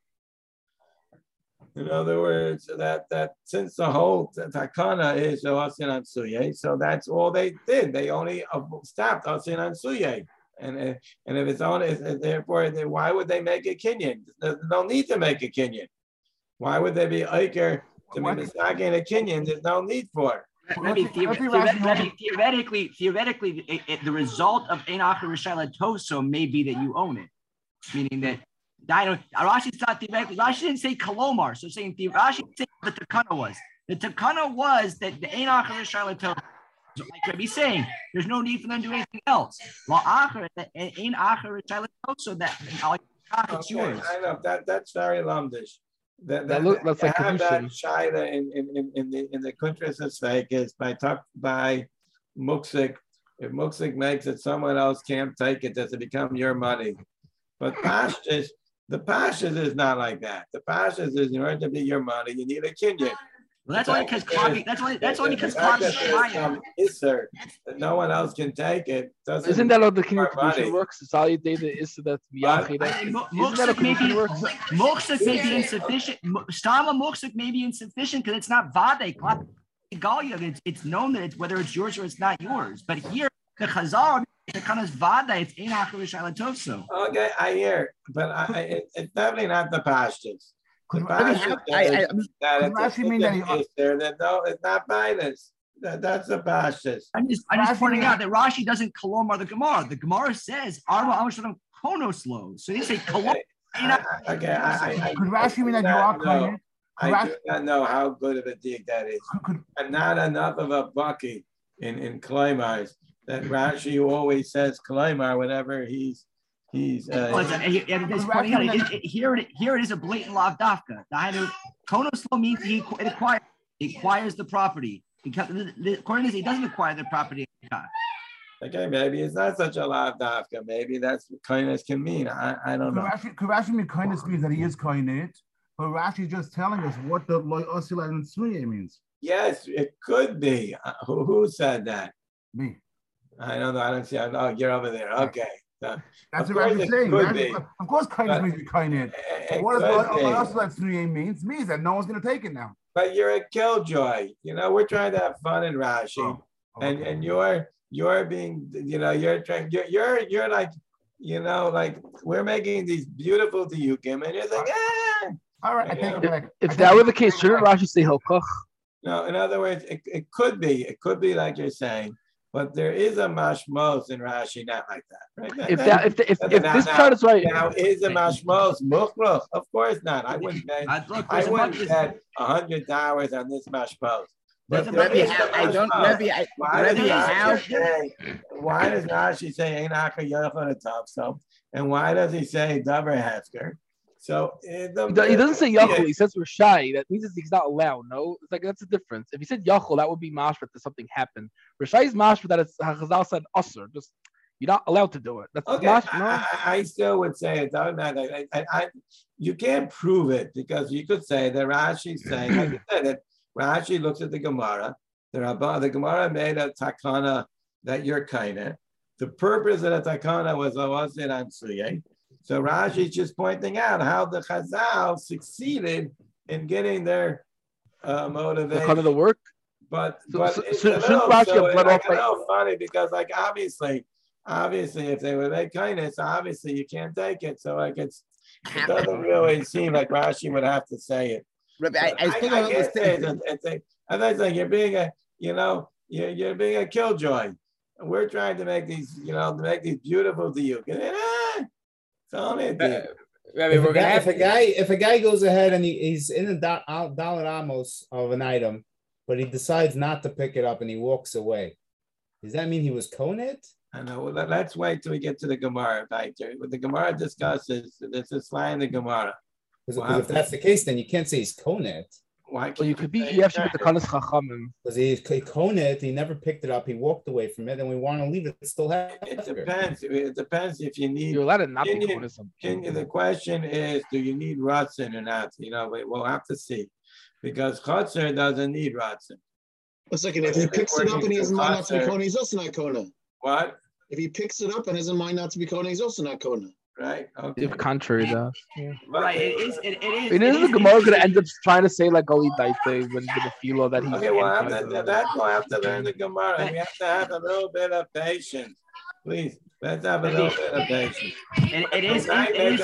In other words, that that since the whole takana is Osin Ansuye, so that's all they did. They only stopped Osin Ansuye. And, and if it's only, therefore, then why would they make a kinyan? There's no need to make a kinyan. Why would they be Iker to be mistaken a kinyan? There's no need for. I mean, theoretically, theoretically, theoretically it, it, the result of Ein Acher Rishoy Toso may be that you own it, meaning that. I don't. Rashi's not theoretically. Rashi didn't say Kolomar, so saying Rashi didn't say what the takana was. The takana was that the Ein Acher Rishoy Toso, like Rabbi's saying, there's no need for them to do anything else. While Acher, the Ein Acher Rishoy Toso, that it's yours. I know that that's very lumdish. That, That that, look, that's that like have that Kedushin. shayla in, in, in the in the countries of Vegas by talk by Muksik. If Muksik makes it, someone else can't take it. Does it become your money? But Pashtas, the Pashtas is not like that. The Pashtas is in order to be your money, you need a kinyan. Well, that's only because clogging. That's only that's only because the fact clogging that there's fire. some Isser that no one else can take it doesn't. Isn't that how the Kinyan our money. Kedushin works? It's all you data is that Miyachi. I mean, Isn't Muksuk that how may be Kedushin works? Muksuk may be insufficient. Stama Muksuk may be insufficient because it's not Vade. It's it's known that it's whether it's yours or it's not yours. But here the Chazar, the Kanas Vade, it's Ein Acher Rishoy Toso. Okay, I hear, but I, I, it, it's definitely not the Pashtas. The Could Pashtas I- I- I- that could it's Rashi mean that he- is there that no, it's not violence. That, that's the Pashtas. I'm just, I'm just Rashi pointing may- out that Rashi doesn't kolomar the Gemara. The Gemara says Arba Amishadam Konoslo. So they say kolomar. Okay, I, okay, I, I, Could Rashi mean I that do you are not know. Kohen? I Rashi- do not know how good of a dig that is. Could, And not enough of a bucky in, in Claymars that Rashi always says Kalaimar whenever he's he's. Uh, well, it's, he, and it's pointing out, it, it, here, it, here it is a blatant lav dafka. The Hainu Konos law means he it acquires, he acquires the property. Because according to this, he doesn't acquire the property. Okay, maybe it's not such a lav dafka. Maybe that's what kindness can mean. I, I don't know. Could Rashi mean kindness means that he is kindness, but Rashi is just telling us what the loy osila and suye means. Yes, it could be. Uh, who, who said that? Me. I don't know. I don't see. Oh, you're over there. Okay. So, that's what Rashi's saying. Rashi, of course, kindness means you're kindness. What does loy osila suye means? Means that no one's going to take it now. But you're a killjoy. You know, we're trying to have fun in Rashi, oh, okay. and and you're you're being, you know, you're trying, you're you're you're like, you know, like we're making these beautiful diukim, and you're like, ah. All right, I think if, if that were the case, shouldn't Rashi say hilkach? No, in other words, it, it could be, it could be like you're saying, but there is a mashmos in Rashi, not like that, right? If that, if the, if, if this chart is right, now is a mashmos muchruch? Of course not. I wouldn't bet. I wouldn't bet a hundred dollars on this mashmos. But Rebbe, I don't. Rebbe, I. Why does Rashi say? Why does Rashi say Einaka Yochel so? And why does he say Davar Hefker? So the, he doesn't say Yachol. He says Rashai. That means he's not allowed. No, it's like that's the difference. If he said Yachol, that would be mashma that something happened. Rashai is mashma that it's Chazal said usher. Just you're not allowed to do it. That's okay. Mashma, no? I, I still would say it doesn't matter. I, I, I, you can't prove it because you could say that Rashi's saying, like you said, that Rashi looks at the Gemara. The Rabbah, the Gemara made a takana that you're kind of. The purpose of the takana was Awasid Ansuyeh. So Rashi is just pointing out how the Chazal succeeded in getting their uh, motivation. Kind of the work, but so, but so, it's so, a little, so Rashi so it's like a like, little funny because like obviously, obviously if they would make kindness, obviously you can't take it. So like it's it doesn't really seem like Rashi would have to say it. Rabbi, I, I still don't understand. It's a, I think like you're being a you know you're you're being a killjoy. We're trying to make these you know to make these beautiful to you. Only uh, I mean, we're gonna have if a guy if a guy goes ahead and he, he's in the do, dollar amos of an item, but he decides not to pick it up and he walks away. Does that mean he was konet? I know. Well, let's wait till we get to the Gemara. Right? What the Gemara discusses, this is fly in the Gemara. Because if that's the case, then you can't say he's konet. Why? Well, you could be. You have to be the kanas chachamim. Because he's konet, he never picked it up. He walked away from it, and we want to leave it. Still have it depends. It depends if you need. You're allowed to not be konet. The question is, do you need ratzin or not? You know, we'll have to see, because chotzer doesn't need ratzin. A second. If he picks it up and he has in mind not to be kona, he's also not kona. What? If he picks it up and has in mind not to be kona, he's also not kona. Right. Okay. If contrary to yeah. Right. It is. It, it is. It is. The Gemara going to end up trying to say like Gali Daite when the filo that he's. Okay. Well, I have to, that's why I have to learn the Gemara. And we have to have a little bit of patience, please. Let's have a little bit of patience. It, it is. It, it is.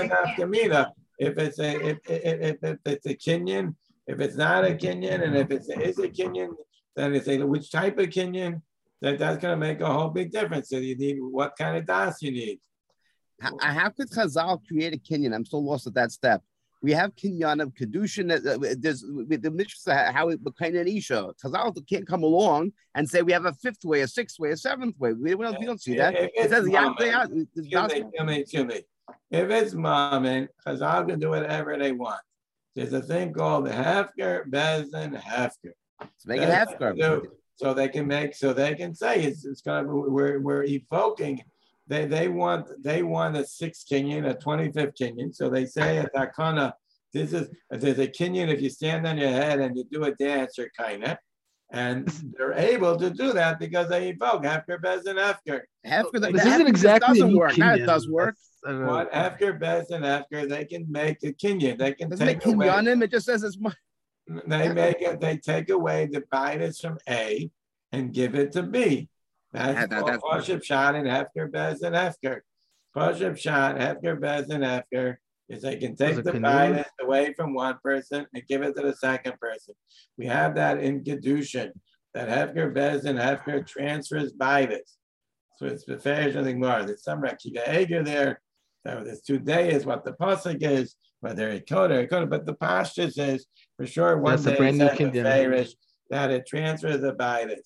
If it's a if, if, if it's a Kenyan, if it's not a Kenyan, and if it's a, is a Kenyan, then it's a which type of Kenyan. That that's going to make a whole big difference. So you need what kind of das you need. How could Chazal create a Kenyan? I'm still lost at that step. We have Kenyan of Kedushin. There's the Mishnah, how it became an Isha. Chazal can't come along and say we have a fifth way, a sixth way, a seventh way. We, we, don't, we don't see that. If it says, yeah, excuse me, excuse me. If it's Mammon, Chazal can do whatever they want. There's a thing called the Hefker, Bezin, Hefker. So make it Hefker. So they can make, so they can say it's, it's going to, we're, we're evoking. They they want they want a sixth Kenyan, a twenty-fifth Kenyan. So they say at Takana, this is there's a Kenyan if you stand on your head and you do a dance, you're kinda. And they're able to do that because they evoke Hefker, Bez, and Hefker. Hefker, this isn't exactly doesn't work. Now it does work. What Hefker, Bez, and Hefker, they can make a Kenyan. They can Doesn't take make away. Kenyanim, it just says it's much. They make it. They take away the bias from A and give it to B. That's that, that, Pashab Shad and Hefker, Bez, and Hefker. Pashab Shad, Hefker, Bez, and Hefker is they can take the bias away from one person and give it to the second person. We have that in Kedushin, that Hefker, Bez, and Hefker transfers bias. So it's the fair something more. There's some Rakiva Eger there. So there's two days what the pasuk is, whether it could or it could, but the pashtus is for sure one That's day a brand new fairish that it transfers the bias.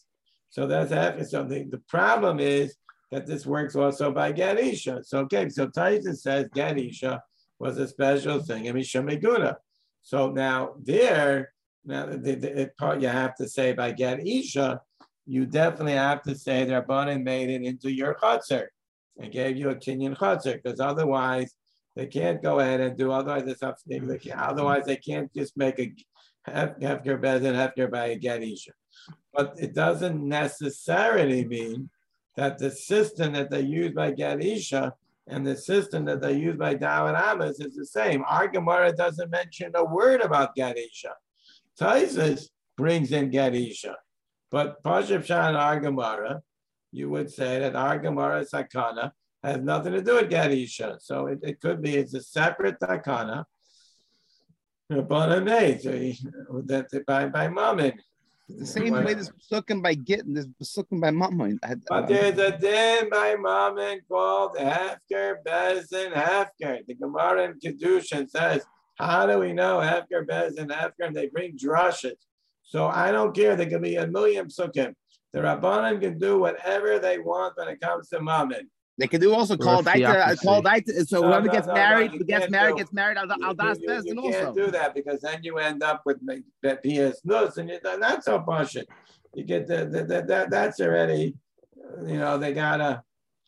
So that's Hefker. So the, the problem is that this works also by Get Isha. So, okay, so Taisa says Get Isha was a special thing in Misha Meguna. So now there, now the, the, the part you have to say by Get Isha, you definitely have to say their Rabbanan made it into your Chatzar and gave you a Kinyan Chatzar, because otherwise they can't go ahead and do, otherwise it's up, they, they can, otherwise they can't just make a Hefker Bezin, Hefker by a Get Isha. But it doesn't necessarily mean that the system that they use by Get Isha and the system that they use by David Amos is the same. Our Gemara doesn't mention a word about Get Isha. Taisus brings in Get Isha. But Pashup Shah and our Gemara, you would say that our Gemara Sakana has nothing to do with Get Isha. So it, it could be it's a separate Takana. That by, by Mammon. The same way this psukim by getting this psukim by Mammon. But there's a din by Mammon called Hefker Bezin Hefker. The Gemara in Kedushin says, how do we know Hefker Bezin Hefker? And they bring drushes. So I don't care. There could be a million psukim. The Rabbanan can do whatever they want when it comes to Mammon. They can do also call daita, call daita. So No, whoever no, gets no, married, no, who gets can't married, do- gets married. I'll, I'll das You, you, Bezin you also. can't do that because then you end up with P S Nus and you're not so bullshit. You get the, the, the, that that's already, you know, they gotta.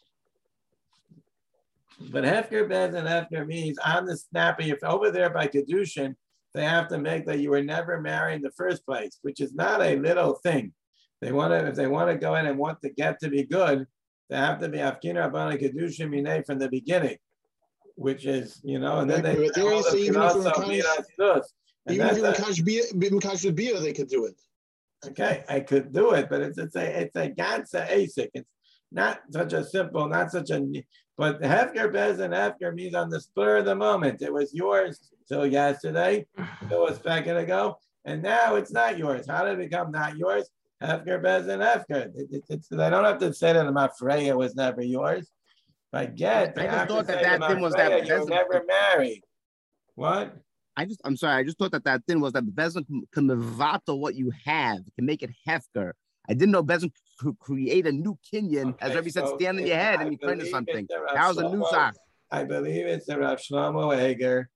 But Hefker Bez and Hefker means on the snappy, if over there by Kedushin, they have to make that you were never married in the first place, which is not a little thing. They want to, if they want to go in and want the get to be good, they have to be Afkina Abana Kedushin Minay from the beginning, which is, you know, and then they But there you say even if you're in Kash- even if you're in Kash Bia- in Kash Bia, they could do it. Okay, I could do it, but it's, it's a it's a Gansa Asik. It's not such a simple, not such a, but Hefker Bez and Hefker means on the spur of the moment. It was yours till yesterday, till a second ago, and now it's not yours. How did it become not yours? Hefker Bez and Hefker. It, it, it's, they don't have to say that the Mafreya was never yours. But get, I they just have thought to that say that to thing was that Mafreya, you were Bezin- never married. What? I just, I'm sorry. I just thought that that thing was that Bezin can, can mevata what you have, can make it hefker. I didn't know Bezin could create a new kinyan, Okay, as Rebbe said, so stand in it- your head I and you turn to believe something. it's the Rav That was a new Shlomo- sock. I believe it's the Rav Shlomo Eger.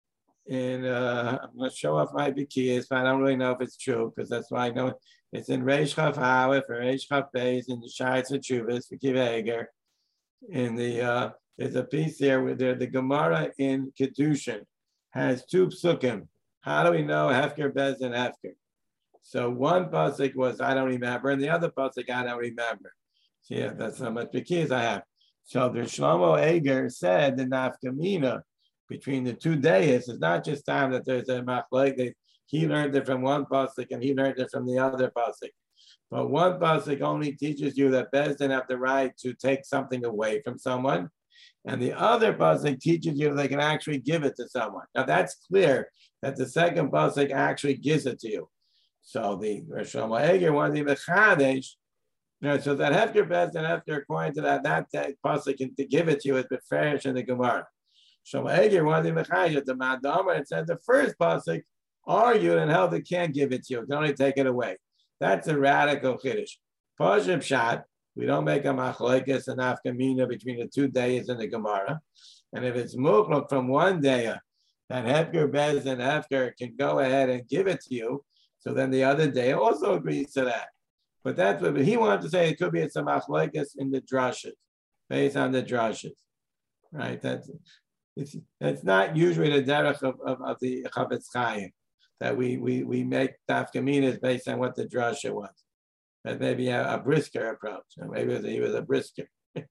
In uh, I'm gonna show off my bikiyas, but I don't really know if it's true because that's why I know it. It's in Reish Chav Hawef or Reish Chav Beis in the Shayitz and Chuvas for Kiva Eger. In the uh, there's a piece there where there the Gemara in Kedushin has two psukim. How do we know Hefker Bez and Hefker? So one pasuk was I don't remember, and the other pasuk I don't remember. So yeah, that's how much bikiyas I have. So the Shlomo Eger said the nafkamina between the two days is not just time that there's a machlek. He learned it from one pasuk and he learned it from the other pasuk. But one pasuk only teaches you that Bezdin have the right to take something away from someone, and the other pasuk teaches you they can actually give it to someone. Now that's clear that the second pasuk actually gives it to you. So the Shlomo Eger wanted to Chadesh. You know, so that Hefker Bezdin Hefker, according to that, that, that pasuk to give it to you is beferish in the Gemara. Shlomo Eger wanted to Chadesh the Madama. It said the first pasuk argued and held it can't give it to you. It can only take it away. That's a radical chiddush. Pashup Shad, we don't make a machlekes and afkamina between the two days in the Gemara. And if it's mukluk from one day, that Hefker Bez and Hefker can go ahead and give it to you, so then the other day also agrees to that. But that's what he wanted to say. It could be it's a machlekes in the drushes, based on the drushes, right? That's it's, it's not usually the derech of, of, of the Chavetz Chaim that we we we make tafkaminas based on what the drasha was. That maybe a, a brisker approach. Or maybe it was, he was a brisker.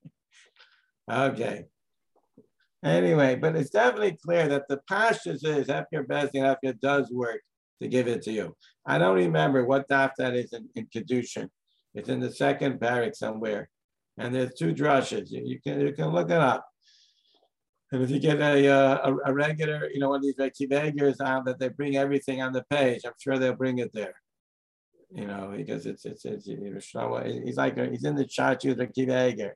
Okay. Anyway, but it's definitely clear that the pashtus is Hefker Bezdin Hefker does work to give it to you. I don't remember what daf that is in, in Kedushin. It's in the second parak somewhere. And there's two drushes. You, you can you can look it up. And if you get a, a, a regular, you know, one of these Rekivagers on that they bring everything on the page, I'm sure they'll bring it there. You know, because it's, it's, it's you know, he's like, a, he's in the Chachu Rekivager.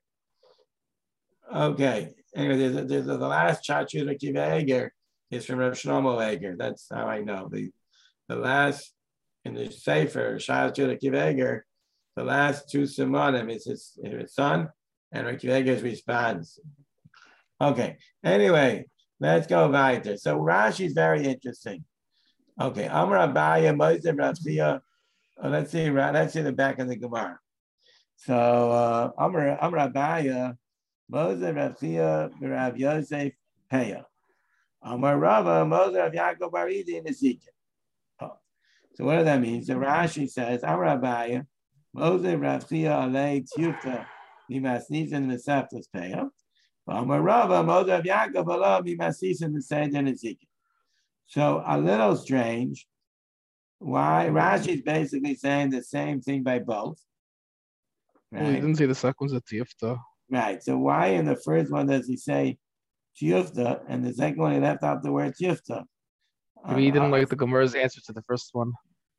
Okay. Anyway, there's, a, there's a, the last Chachu Rekivager is from Rav Shlomo Eger. That's how I know. The, the last in the Sefer, Chachu Rekivager, the last two simonim is his, his son, and Rekivega's response. Okay, anyway, let's go weiter. So Rashi is very interesting. Okay, Amar Abaya, Moshe Ratzia. Uh, let's see, let's see the back of the Gemara. So uh, Amar Amar Abaya, Moshe Ratzia, Rav Yosef Peya. Amar Rava, Moshe Rav Yaakov Baridi in Ezekiel. Oh. So what does that mean? So Rashi says, Amar Abaya, Moshe Ratzia Alei Tiyufta Mimasnisin Meseftas Peya. Amar Rava, Moshe Rav Yaakov Allah Mimasisin Mesed in Ezekiel. So a little strange. Why Rashi is basically saying the same thing by both. Right? Well, he didn't say the second one's a tiyufta. Right. So why in the first one does he say tiyufta, and the second one he left out the word tiyufta? Maybe he didn't uh, like the Gemara's answer to the first one.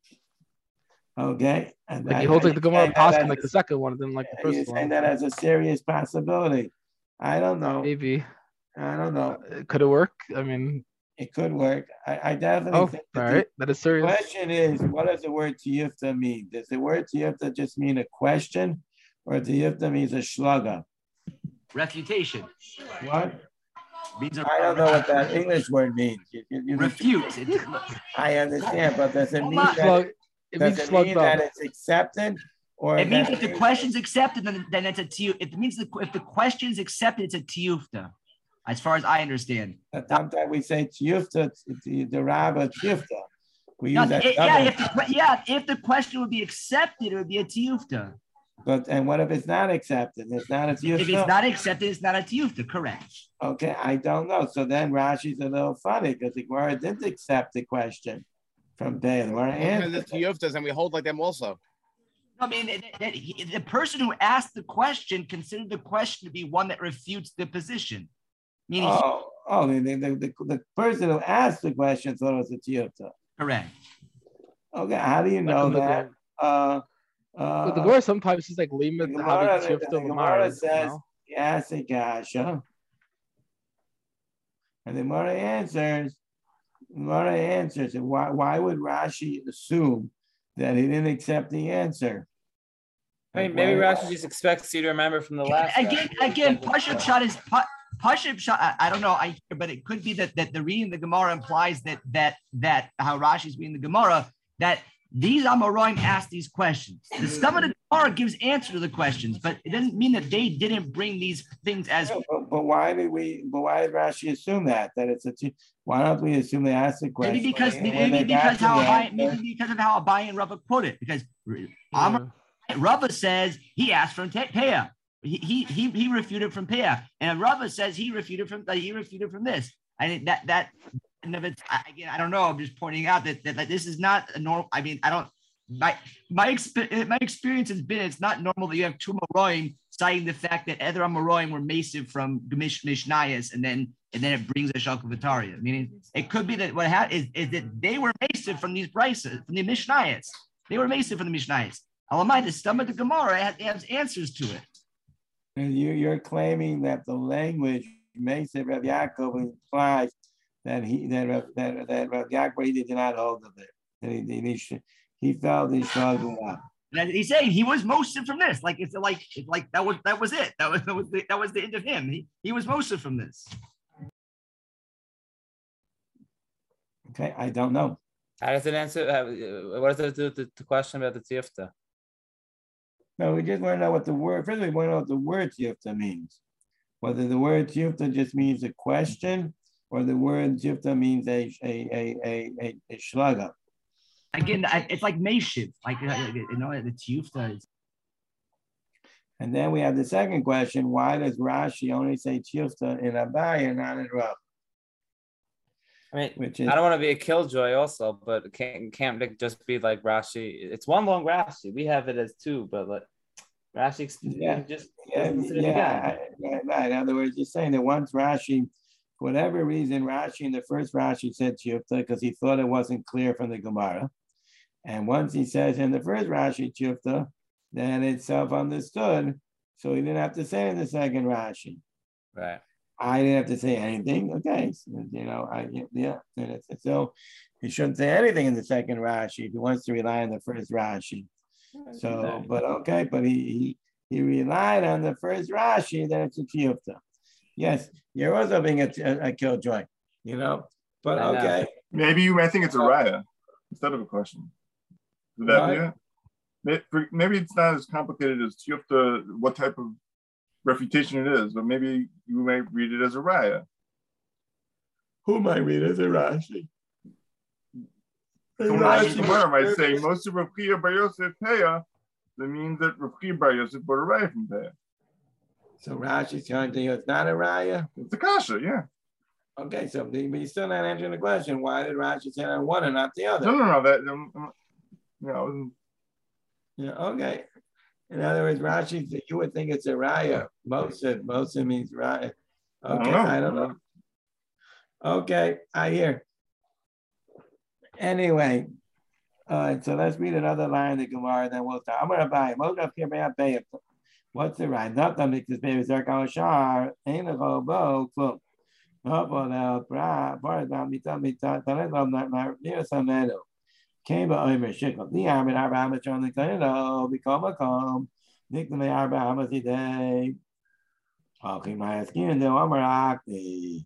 Okay. And like he holds like the Gemara passing like the second one, didn't like the first you're one. Saying that as a serious possibility. I don't know. Maybe. I don't know. Uh, could it work? I mean. It could work. I, I definitely oh, think that all right. the that is serious. question is, what does the word tiyufta mean? Does the word tiyufta just mean a question, or tiyufta means a shluga? Refutation. What? Means a, I don't know what that English word means. You, you, you Refute. I understand, but does it mean that, slug, it does means it mean that it's accepted? Or it means if the question's accepted, then, then it's a tiyufta. It means the, if the question's accepted, it's a tiyufta. As far as I understand, sometimes we say tiyufta, the, the rabba tiyufta. We use no, that. It, yeah, if the, yeah, if the question would be accepted, it would be a tiyufta. But and what if it's not accepted? It's not a tiyufta. If it's not accepted, it's not a tiyufta. Correct. Okay, I don't know. So then Rashi's a little funny because the Gemara didn't accept the question from Day. The Gemara answered the tiyuftas, and we hold like them also. I mean, it, it, it, the person who asked the question considered the question to be one that refutes the position. Meaning oh, oh the, the, the, the person who asked the question thought it was a tiyufta. Correct. Okay, how do you know like that? Uh, uh, but the Gemara sometimes is like limit how the tiyufta the Gemara says, yes, a gasha. And the Gemara answers, the Gemara answers, and why, why would Rashi assume that he didn't accept the answer? I mean, maybe Rashi just expects you to remember from the last. Again, again, Pashup shot is Pashup shot. I, I don't know. I but it could be that that the reading the Gemara implies that that that how Rashi's reading the Gemara that these Amoraim asked these questions. The stuff of the Gemara gives answer to the questions, but it doesn't mean that they didn't bring these things as. Yeah, but, but why did we? But why did Rashi assume that that it's a? Why don't we assume they asked the question? Maybe because maybe because how Abai, maybe because of how Abai and Rava put it. Because yeah. Rava says he asked from Peah. He he he he refuted from Peah, and Rava says he refuted from uh, he refuted from this. I mean that that and if it's again I don't know. I'm just pointing out that, that that this is not a normal. I mean I don't my my exp- my experience has been it's not normal that you have two Amoraim citing the fact that other Amoraim were massive from Gemish Mishnayos, and then and then it brings a Shalkavataria. Meaning it could be that what happened is, is that they were massive from these prices from the Mishnayos. They were massive from the Mishnayos. Alamai, the stomach of Gemara has, has answers to it. And you, you're claiming that the language makes it Rav Yaakov implies that he that that, that Rav Yaakov he did not hold of it. That he, he, he felt he struggled up. And he's saying he was Moshe from this. Like it's like it's like that was that was it. That was that was the, that was the end of him. He he was Moshe from this. Okay, I don't know. How does it answer? Uh, what does it do to the question about the tiyufta? No, we just want to know what the word. First, we want to know what the word tiyufta means. Whether the word tiyufta just means a question, or the word tiyufta means a a a a a, a shluga. Again, it's like meshiv, like you know, the tiyufta is. And then we have the second question: why does Rashi only say tiyufta in Abai and not in Rav? I mean, Which is, I don't want to be a killjoy also, but it can't, can't it just be like Rashi? It's one long Rashi. We have it as two, but like Rashi yeah, just yeah, yeah, yeah, right. In other words, you're saying that once Rashi, for whatever reason, Rashi in the first Rashi said tiyufta because he thought it wasn't clear from the Gemara, and once he says in the first Rashi tiyufta, then it's self-understood, so he didn't have to say in the second Rashi. Right. I didn't have to say anything. Okay, so, you know, I yeah. So he shouldn't say anything in the second Rashi if he wants to rely on the first Rashi. So, but okay, but he, he, he relied on the first Rashi that it's a Kiyufta. Yes, you're also being a, a, a killjoy, you know, but okay. Maybe you may think it's a raya instead of a question. Would that be it? Maybe, maybe it's not as complicated as Kiyufta, what type of refutation it is, but maybe you may read it as a raya. Who might read it as a Rashi? Someone Rashi Gemara might say, most of Rav Chia Bar Yosef Peah, that means that Rav Chia Bar Yosef brought a raya from Peah. So Rashi's telling you it's not a raya? It's a kasha, yeah. Okay, so but you're still not answering the question. Why did Rashi say on one and not the other? No, no, no. That, um, you know, yeah, okay. In other words, Rashi, you would think it's a raya. Mosa, Mosa means raya. Okay, I don't know. Okay, I hear. Anyway, uh, so let's read another line of the Gemara, then we'll start. I'm going to buy it. What's the right? Not the mix is baby circle shar. Ain't a hobo. Club. Not for the bra. Bar down. Me tell me. Tell me. Not near some meadow. Came by Omer Shikl. The army are Bahamas on the Kano. Become a calm. Nick the Mayor Bahamas today. Talking my skin. The Omer Acne.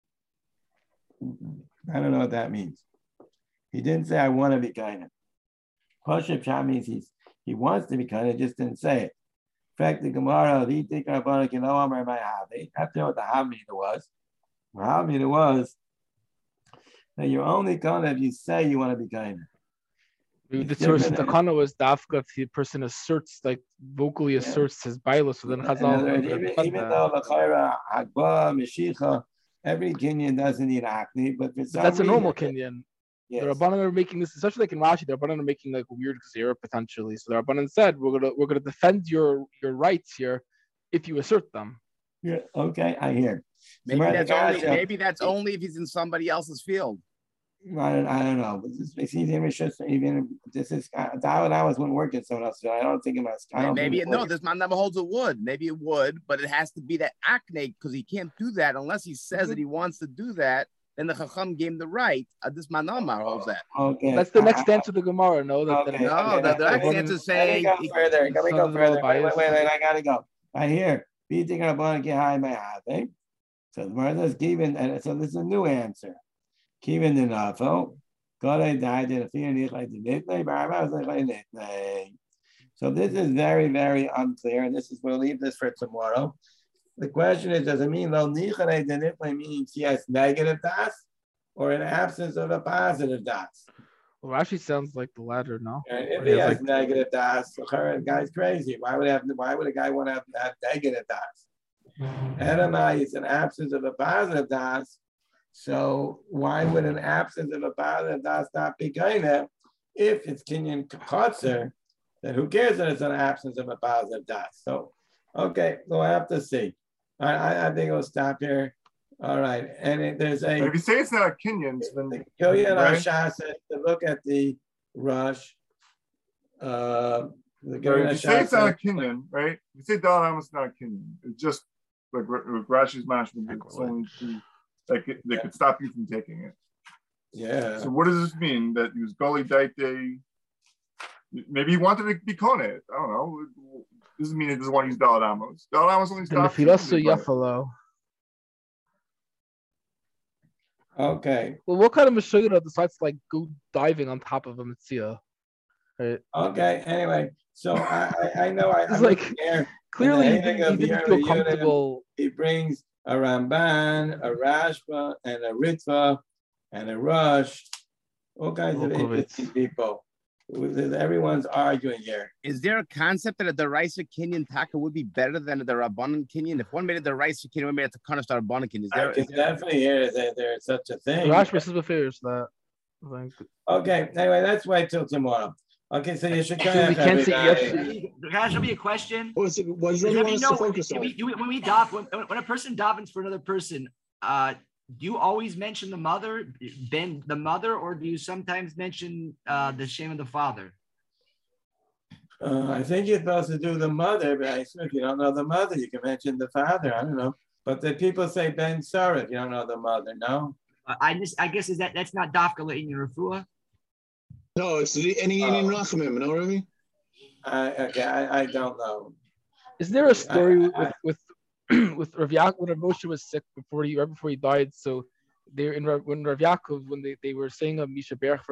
I don't know what that means. He didn't say I want to be kind of. Hoship Shah means he's he wants to be kind of, just didn't say it. In fact, the Gemara, the think about it, you know, I'm my hobby. I have to know what the hobby was. The hobby was that you're only kind of if you say you want to be kind of. The source of the kana was dafka if the person asserts, like vocally asserts his baila, so then Chazal. Even, even though the Chayra, Agba, Meshicha, every Kenyan doesn't need acne, but for some that's a reason, normal Kenyan. Yes. The Rabbanan are making this, especially like in Rashi, the Rabbanan are making like a weird xera potentially. So the Rabbanan said, we're gonna we're gonna defend your your rights here if you assert them. Yeah, okay, I hear. Maybe so that's only maybe that's only if he's in somebody else's field. I don't, I don't know. But this makes just even this is Dial Hours wouldn't work in someone else. So I don't think it must. I don't maybe it no, this man never holds it would. Maybe it would, but it has to be that acne because he can't do that unless he says mm-hmm. that he wants to do that. Then the Chacham gave him the right. Uh, this Manamar holds that. Okay, that's the next answer to the Gemara. No, that okay. the, no, okay. the, the next answer is saying. Let me go further. Let me go further. Wait, wait, wait, wait. I gotta go. Right here. Beating our bone get high my hat. Eh? So the Gemara is given, and so this is a new answer. Given the Nafo. God died in a fear like the nickname. So this is very, very unclear, and this is we'll leave this for tomorrow. The question is, does it mean lo nichane the nickname means he has negative das or an absence of a positive das? Well, actually sounds like the latter, no? And if he has like negative das, the guy's crazy. Why would have why would a guy want to have, have negative das? Edamai is an absence of a positive das. So why would an absence of a positive das not be gainer if it's Kenyan kotzer? Then who cares that it's an absence of a positive das? So, okay, we'll have to see. I, I, I think we'll stop here. All right, and it, there's a. If you say it's not Kenyans, then the Killian right? Shah says to look at the rush. Uh, the so if you say it's not a Kenyan, right? You say Dal Amos not a Kenyan. It's just like Rashi's mashman. It's only to. Like it, they could stop you from taking it. Yeah. So what does this mean? That he was Goli Daite? Maybe he wanted to be Kone. I don't know. This doesn't mean he doesn't want to use Dalit Amos. Dalit Amos only stops. Okay. Well, what kind of Meshayra decides to like go diving on top of a Mitzia? Right. Okay. Anyway, so I I, I know I, it's like here. Clearly he didn't, he didn't feel comfortable. He brings a Ramban, a Rashba, and a Ritva, and a Rush, all kinds oh, of interesting people. Everyone's arguing here. Is there a concept that a Deraisa Kenyan Taka would be better than a Rabbanan Kenyan? If one made a Deraisa Kenyan, one made it to Karnash Rabbanan Kenyan. Is there, I can is there... definitely hear that there's such a thing. Rash versus Beferish that. Okay, anyway, let's wait till tomorrow. Okay, so you should come so we can't say yes. Guys, show me a question. What's it, what does really want us to focus on? We, when we daven, when, when a person davens for another person, uh, do you always mention the mother, Ben, the mother, or do you sometimes mention uh, the shame of the father? Uh, I think you're supposed to do the mother, but I if you don't know the mother, you can mention the father. I don't know. But the people say Ben Sarah if you don't know the mother, no? Uh, I just, I guess is that that's not dafka in your refuah. No, it's any in Rachamim, no, Remy? I okay, I, I don't know. Is there a story I, I, with with with Rav Yaakov when Rav Moshe was sick before he right before he died? So they in when Rav Yaakov when they, they were saying a Misha Berach